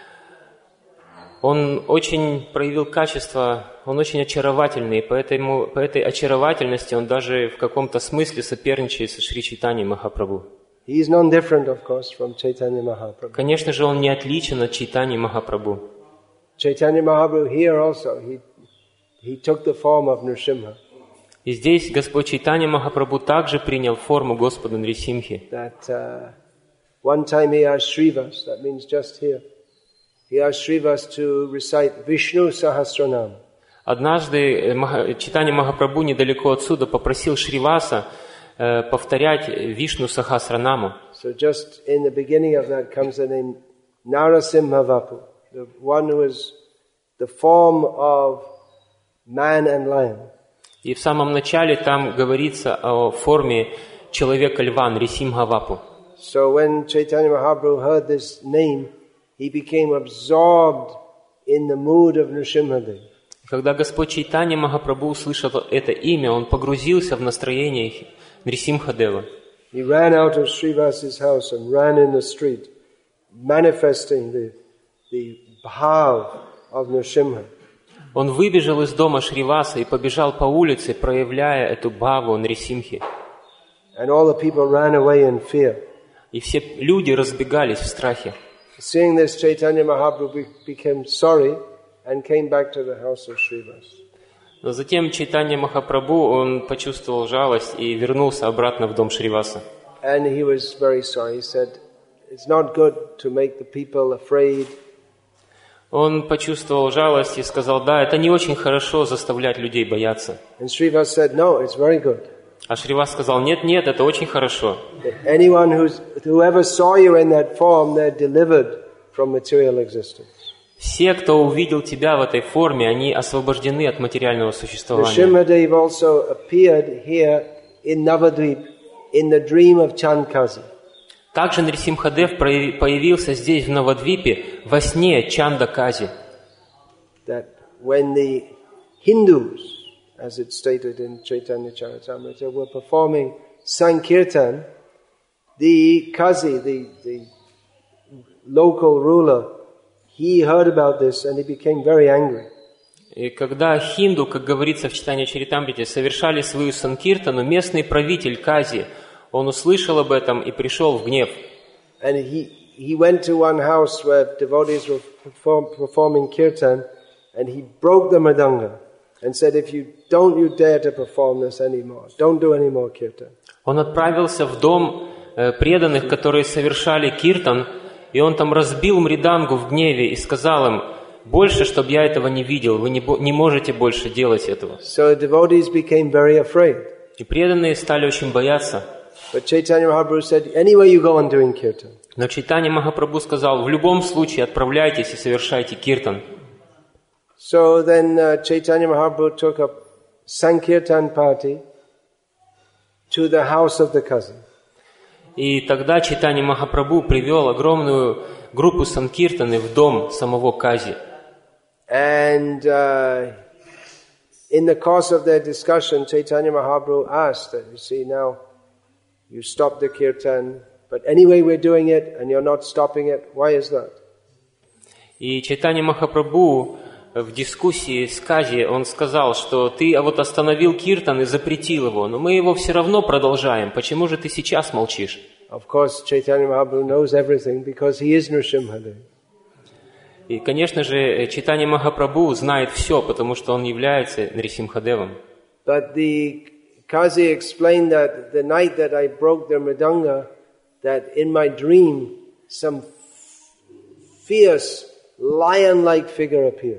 Он очень проявил качество, Он очень очаровательный, и поэтому, по этой очаровательности Он даже в каком-то смысле соперничает со Шри Чайтаньей Махапрабху. He is non-different, of course, from Chaitanya Mahaprabhu. Конечно же, Он не отличен от Чайтаньи Махапрабху. Chaitanya Mahaprabhu here also, he, he took the form of Nrsimha. И здесь Господь Чайтанья Махапрабху также принял форму Господа Нрисимхи. That uh, one time he asked Srivas, that means just here, he asked Srivas to recite Vishnu Sahasranam. Однажды Чайтанья Махапрабху недалеко отсюда попросил Шриваса э, повторять Вишну Сахасранаму. So just in the beginning of that comes the name Narasimhavapu, the one who is the form of man and lion. И в самом начале там говорится о форме человека-льва Нрисимхавапу. So when Chaitanya Mahaprabhu heard this name, he became absorbed in the mood of Nrsimhadev. Когда Господь Чайтанья Махапрабху услышал это имя, он погрузился в настроение Нрисимхадева. He ran out of Srivas's house and ran in the street, manifesting the, the bhav of Nrsimha. Он выбежал из дома Шриваса и побежал по улице, проявляя эту бхаву Нрисимхи. And all the people ran away in fear. И все люди разбегались в страхе. Seeing this, Chaitanya Mahaprabhu became sorry and came back to the house of Srivas. Но затем Чайтанья Махапрабху, он почувствовал жалость и вернулся обратно в дом Шриваса. And he was very sorry. He said, it's not good to make the people afraid. Он почувствовал жалость и сказал, да, это не очень хорошо заставлять людей бояться. And Srivas said, no, it's very good. А Шривас сказал, нет, нет, это очень хорошо. Anyone who's, whoever saw you in that form, they're delivered from material existence. Все, кто увидел тебя в этой форме, они освобождены от материального существования. Nrsimhadev also appeared here in Navadvip in the dream of Chandkazi. Также Нрисимхадев появился здесь, в Навадвипе, во сне Чанда Кази. That when the Hindus, as it's stated in Chaitanya Charitamrita, were performing Sankirtan, the Kazi, the, the local ruler, he heard about this and he became very angry. И когда хинду, как говорится в Чайтанья Чаритамрите, совершали свою санкиртану, местный правитель Кази, он услышал об этом и пришел в гнев. And he, he went to one house where devotees were perform, performing kirtan, and he broke the mridanga and said, if you don't you dare to perform this anymore, don't do any more kirtan. Он отправился в дом э, преданных, которые совершали киртан, и он там разбил мридангу в гневе и сказал им, больше, чтобы я этого не видел, вы не, не можете больше делать этого. So devotees became very afraid. И преданные стали очень бояться. But Chaitanya Mahaprabhu said, anyway you go on doing kirtan. Но Чайтанья Махапрабху сказал, в любом случае отправляйтесь и совершайте киртан. So then uh, Chaitanya Mahaprabhu took a Sankirtan party to the house of the cousin. И тогда Чайтанья Махапрабху привел огромную группу санкиртаны в дом самого Кази. And uh, in the course of their discussion, Chaitanya Mahaprabhu asked that, you see, now you stopped the kirtan, but anyway we're doing it and you're not stopping it. Why is that? И Чайтанья Махапрабху в дискуссии с Кази, он сказал, что ты вот остановил киртан и запретил его, но мы его все равно продолжаем. Почему же ты сейчас молчишь? Of course, Chaitanya Mahaprabhu knows everything because he is Nrsimhadev. И, конечно же, Чайтанья Махапрабху знает все, потому что он является Нрисимхадевом. But the Kazi explained that the night that I broke the mridanga, that in my dream some fierce lion-like figure appeared.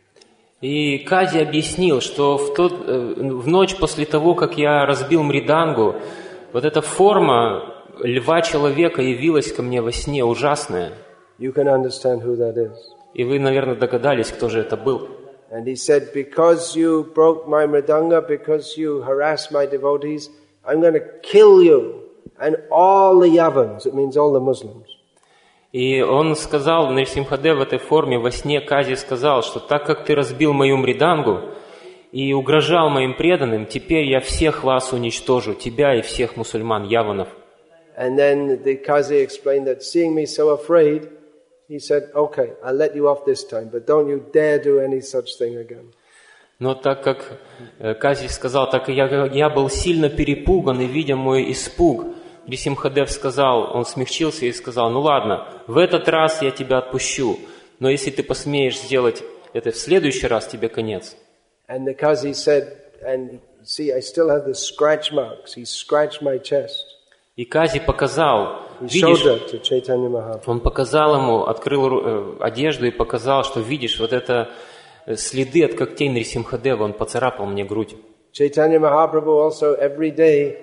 И Кази объяснил, что в, тот, в ночь после того, как я разбил мридангу, вот эта форма льва-человека явилась ко мне во сне, ужасная. You can understand who that is. И вы, наверное, догадались, кто же это был. And he said, because you broke my mridanga, because you harassed my devotees, I'm going to kill you and all the Yavans, it means all the Muslims. И он сказал, Нрисимхадев в этой форме во сне Кази сказал, что так как ты разбил мою мридангу и угрожал моим преданным, теперь я всех вас уничтожу, тебя и всех мусульман, яванов. And then the Kazi explained that seeing me so afraid, he said, okay, I'll let you off this time, but don't you dare do any such thing again. Но так как Кази сказал, так как я, я был сильно перепуган, и видя мой испуг, Нрисимхадев сказал, он смягчился и сказал, ну ладно, в этот раз я тебя отпущу, но если ты посмеешь сделать это в следующий раз, тебе конец. And the Kazi said, and see, I still have the scratch marks. He scratched my chest. И Кази показал, He видишь, showed that to Chaitanya Mahaprabhu. он показал ему, открыл э, одежду и показал, что видишь, вот это э, следы от когтей Нрисимхадева, он поцарапал мне грудь. Chaitanya Mahaprabhu also every day,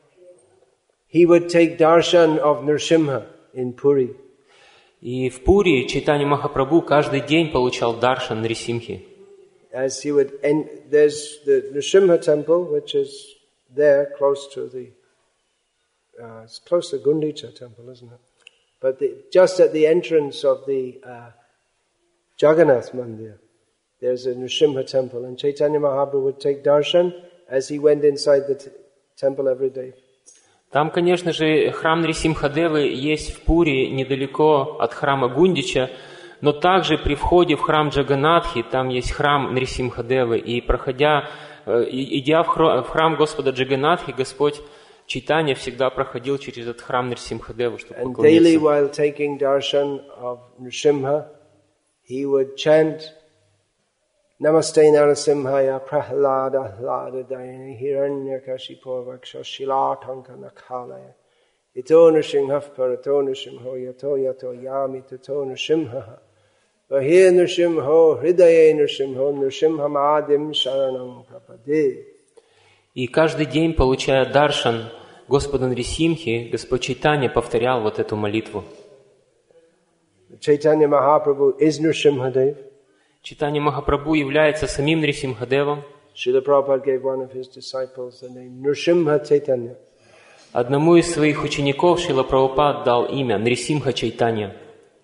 he would take darshan of Nrsimha in Puri. И в Пури Чайтанья Махапрабху каждый день получал даршан Нрисимхи. As he would, and there's the Nrsimha temple, which is there close to the, uh, it's close to Gundicha temple, isn't it? But the, just at the entrance of the uh, Jagannath Mandir, there's a Nrsimha temple, and Chaitanya Mahaprabhu would take darshan as he went inside the t- temple every day. Там, конечно же, храм Нрисимхадевы есть в Пури, недалеко от храма Гундича, но также при входе в храм Джаганатхи, там есть храм Нрисимхадевы, и проходя, идя в храм Господа Джаганатхи, Господь Чайтанья всегда проходил через этот храм Нрисимхадевы, чтобы And daily поклониться. while taking darshan of Nrsimha, he would chant Namaste Narasimhaya Prahlada Hladadayani Hiranyakashipo Vakshashila Nakalaya Ito Nrsimhaf Parato Nrsimho Yato Yato Yami Tato Nrsimha Vahir Nrsimho Hridaye Nrsimho Nrsimham Adim Sharanam Prapade. И каждый день, получая даршан Господа Нрисимхи, Господь Чайтанья повторял вот эту молитву. Chaitanya Mahaprabhu is Nrsimhadev. Чайтанья Махапрабху является самим Нрисимхадевом. Srila Prabhupada gave one of his disciples the name Nrsimha Chaitanya. Одному из своих учеников Шрила Прабхупад дал имя Нрисимха Чайтанья.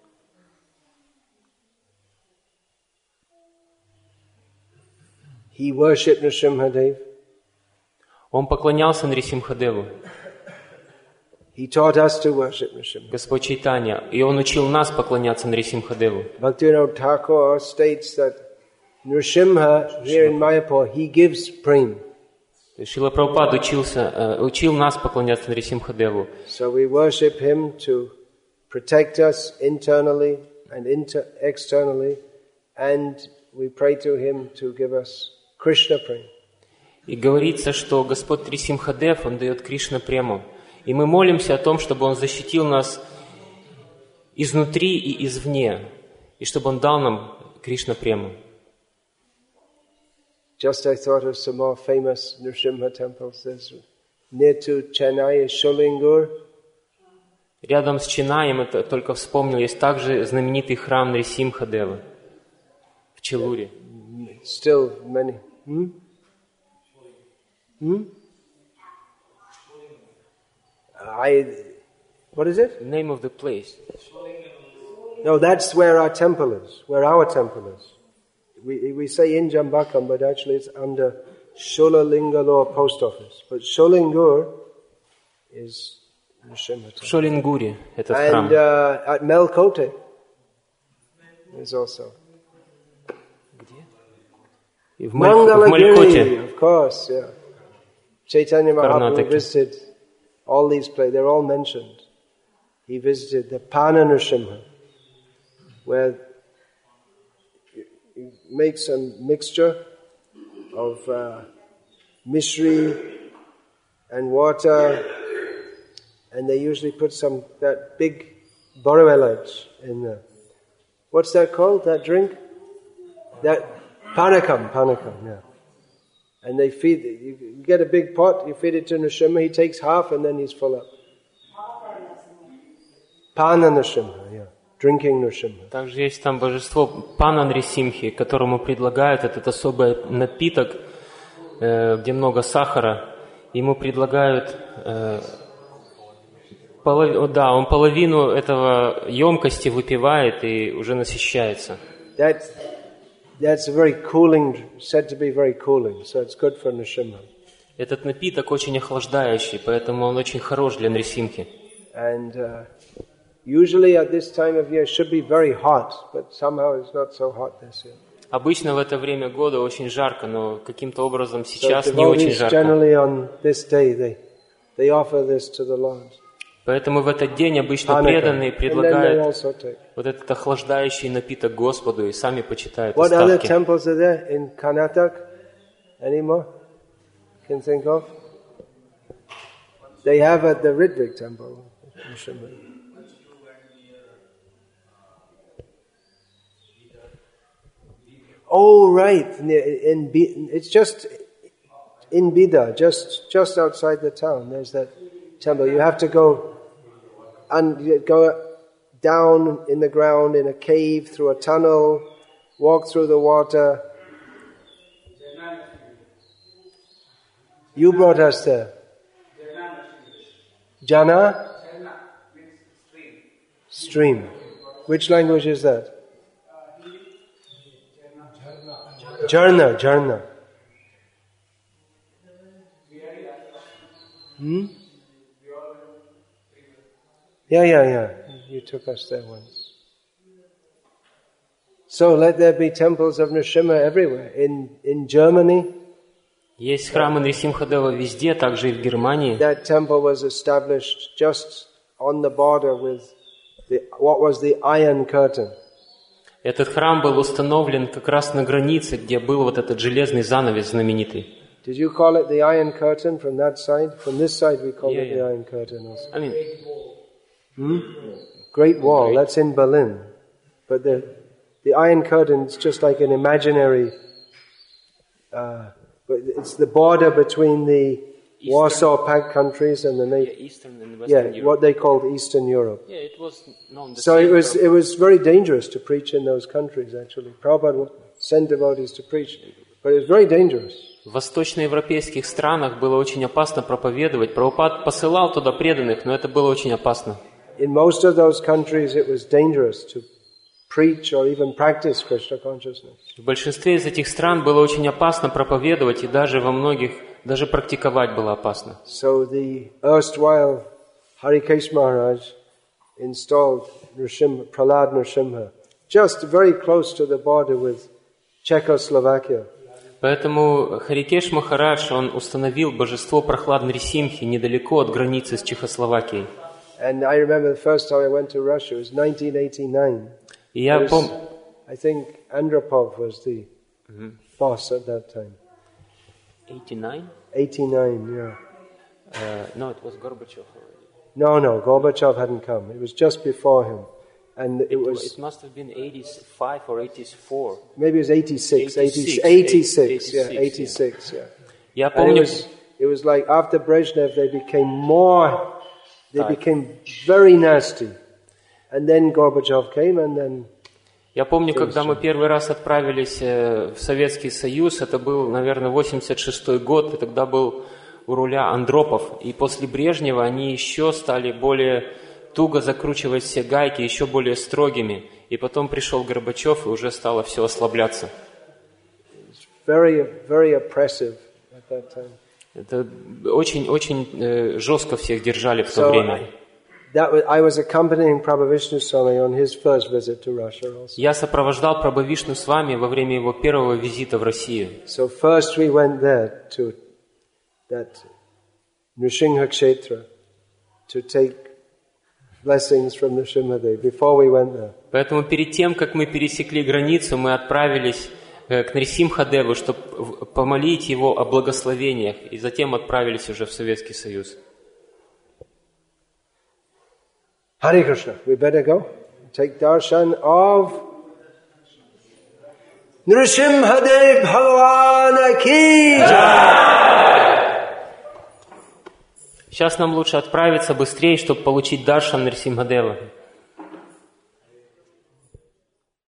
He worshipped Nrsimhadev. Он поклонялся Нрисимхадеву, He taught us to worship Nrsimha. Господь Чайтанья, и Он учил нас поклоняться Нрисимхадеву. Bhaktivinoda Thakur states that Nrsimha here in Mayapur, he gives prem. Шрила Прабхупад учился, учил нас поклоняться Нрисимхадеву. So we worship him to protect us internally and inter- externally, and we pray to him to give us Krishna prem. И говорится, что Господь Нрисимхадев, Он дает Кришна прему. И мы молимся о том, чтобы Он защитил нас изнутри и извне, и чтобы Он дал нам Кришна прему. Just I thought of some more famous Nrsimha temples. There's near to Chennai is Sholingur. Рядом с Чинаем, это только вспомнил, есть также знаменитый храм Нрисимхадева в Челуре. Still many. Hmm? Hmm? I, what is it? Name of the place. No, that's where our temple is, where our temple is. We we say in Jambakam, but actually it's under Sholalingalore post office. But Sholingur is Nrsimha В temple. Шолингуре этот храм. And uh, at Melkote is also. Где? И в, Маль... в Малькоте. Of course, yeah. Chaitanya Mahaprabhu visited all these places. They're all mentioned. He visited the Pana Nrsimha, where he makes a mixture of uh, mishri and water, and they usually put some that big boruelage in there. What's that called? That drink? That panakam, panakam, yeah. And they feed it. You get a big pot, you feed it to Nrsimha, he takes half and then he's full up. Pana Nrsimha, yeah. Drinking Nrsimha. Также есть там божество Пана Нрисимхи, которому предлагают этот особый напиток, где много сахара. Ему предлагают, полов... да, он половину этого емкости выпивает и уже насыщается. That's, that's very cooling, said to be very cooling, so it's good for Nrsimha. Этот напиток очень охлаждающий, поэтому он очень хорош для Нрисимхи. And uh, usually at this time of year should be very hot, but somehow it's not so hot this year. Обычно в это время года очень жарко, но каким-то образом сейчас so не очень жарко. On this day, they, they offer this to the Lord. Поэтому в этот день обычно преданные предлагают вот этот охлаждающий напиток Господу и сами почитают остатки. What other temples are there in Karnataka? Any more? Can think of? They have at the Ritwik temple. Oh, right. In, in, it's just in Bida, just just outside the town. There's that temple. You have to go and you go down in the ground in a cave through a tunnel, walk through the water. You brought us there. Jana? Stream. Which language is that? Jarna, Jarna. Hmm? Yeah, yeah, yeah. You took us there once. So let there be temples of Nrsimha everywhere. In in Germany. Есть храмы Нрисимхадева везде, также и в Германии. That temple was established just on the border with the, what was the Iron Curtain. Этот храм был установлен как раз на границе, где был вот этот железный занавес знаменитый. Did you call it the Iron Curtain from that side? From this side we call yeah, it yeah. the Iron Curtain also. I mean, hmm? Great Wall, Great. That's in Berlin. But the the Iron Curtain is just like an imaginary, uh, but it's the border between the Eastern, Warsaw Pact countries and the Na- yeah, Eastern and Western yeah, Europe. what they called Eastern Europe. Yeah, it was known the so it was it was very dangerous to preach in those countries. Actually, Prabhupada sent devotees to preach, but it was very dangerous. В восточноевропейских странах было очень опасно проповедовать. Прабхупад посылал туда преданных, но это было очень опасно. In most of those countries, it was dangerous to preach or even practice Krishna consciousness. В большинстве из этих стран было очень опасно проповедовать, и даже во многих даже практиковать было опасно. So the erstwhile Harikesh Maharaj installed Nrsimha, Prahlad Nrsimha, just very close to the border with Czechoslovakia. Поэтому Харикеш Махарадж, он установил божество Прахлад Нрисимхи недалеко от границы с Чехословакией. And I remember the first time I went to Russia, it was nineteen eighty-nine. И я помню... I think Andropov was the mm-hmm. boss at that time. eighty-nine? eighty-nine, yeah. Uh, no, it was Gorbachev already. No, no, Gorbachev hadn't come. It was just before him. And it, it was... It must have been eighty-five or eighty-four. Maybe it was eighty-six. eighty-six, eighty-six, yeah, eighty-six, yeah. Я помню... It was, it was like after Brezhnev, they became more... They became very nasty. And then Gorbachev came, and then... Я помню, когда мы первый раз отправились в Советский Союз, это был, наверное, восемьдесят шестой год, и тогда был у руля Андропов. И после Брежнева они еще стали более туго закручивать все гайки, еще более строгими. И потом пришел Горбачев, и уже стало все ослабляться. Very, very oppressive at that time. Это очень-очень э, жестко всех держали в то so время. that was, I was accompanying Prabhavishnu Swami on his first visit to Russia also. Я сопровождал Прабхавишну Свами во время его первого визита в Россию. So first we went there to that Nrsimha Kshetra to take blessings from Nrsimhadev before we went there. Поэтому перед тем, как мы пересекли границу, мы отправились к Нрсимхадеву, чтобы помолить его о благословениях, и затем отправились уже в Советский Союз. Hare Krishna. We better go. Take darshan of Nrsimhadev Bhagavana ki jai. Сейчас нам лучше отправиться быстрее, чтобы получить даршан Нрсимхадева.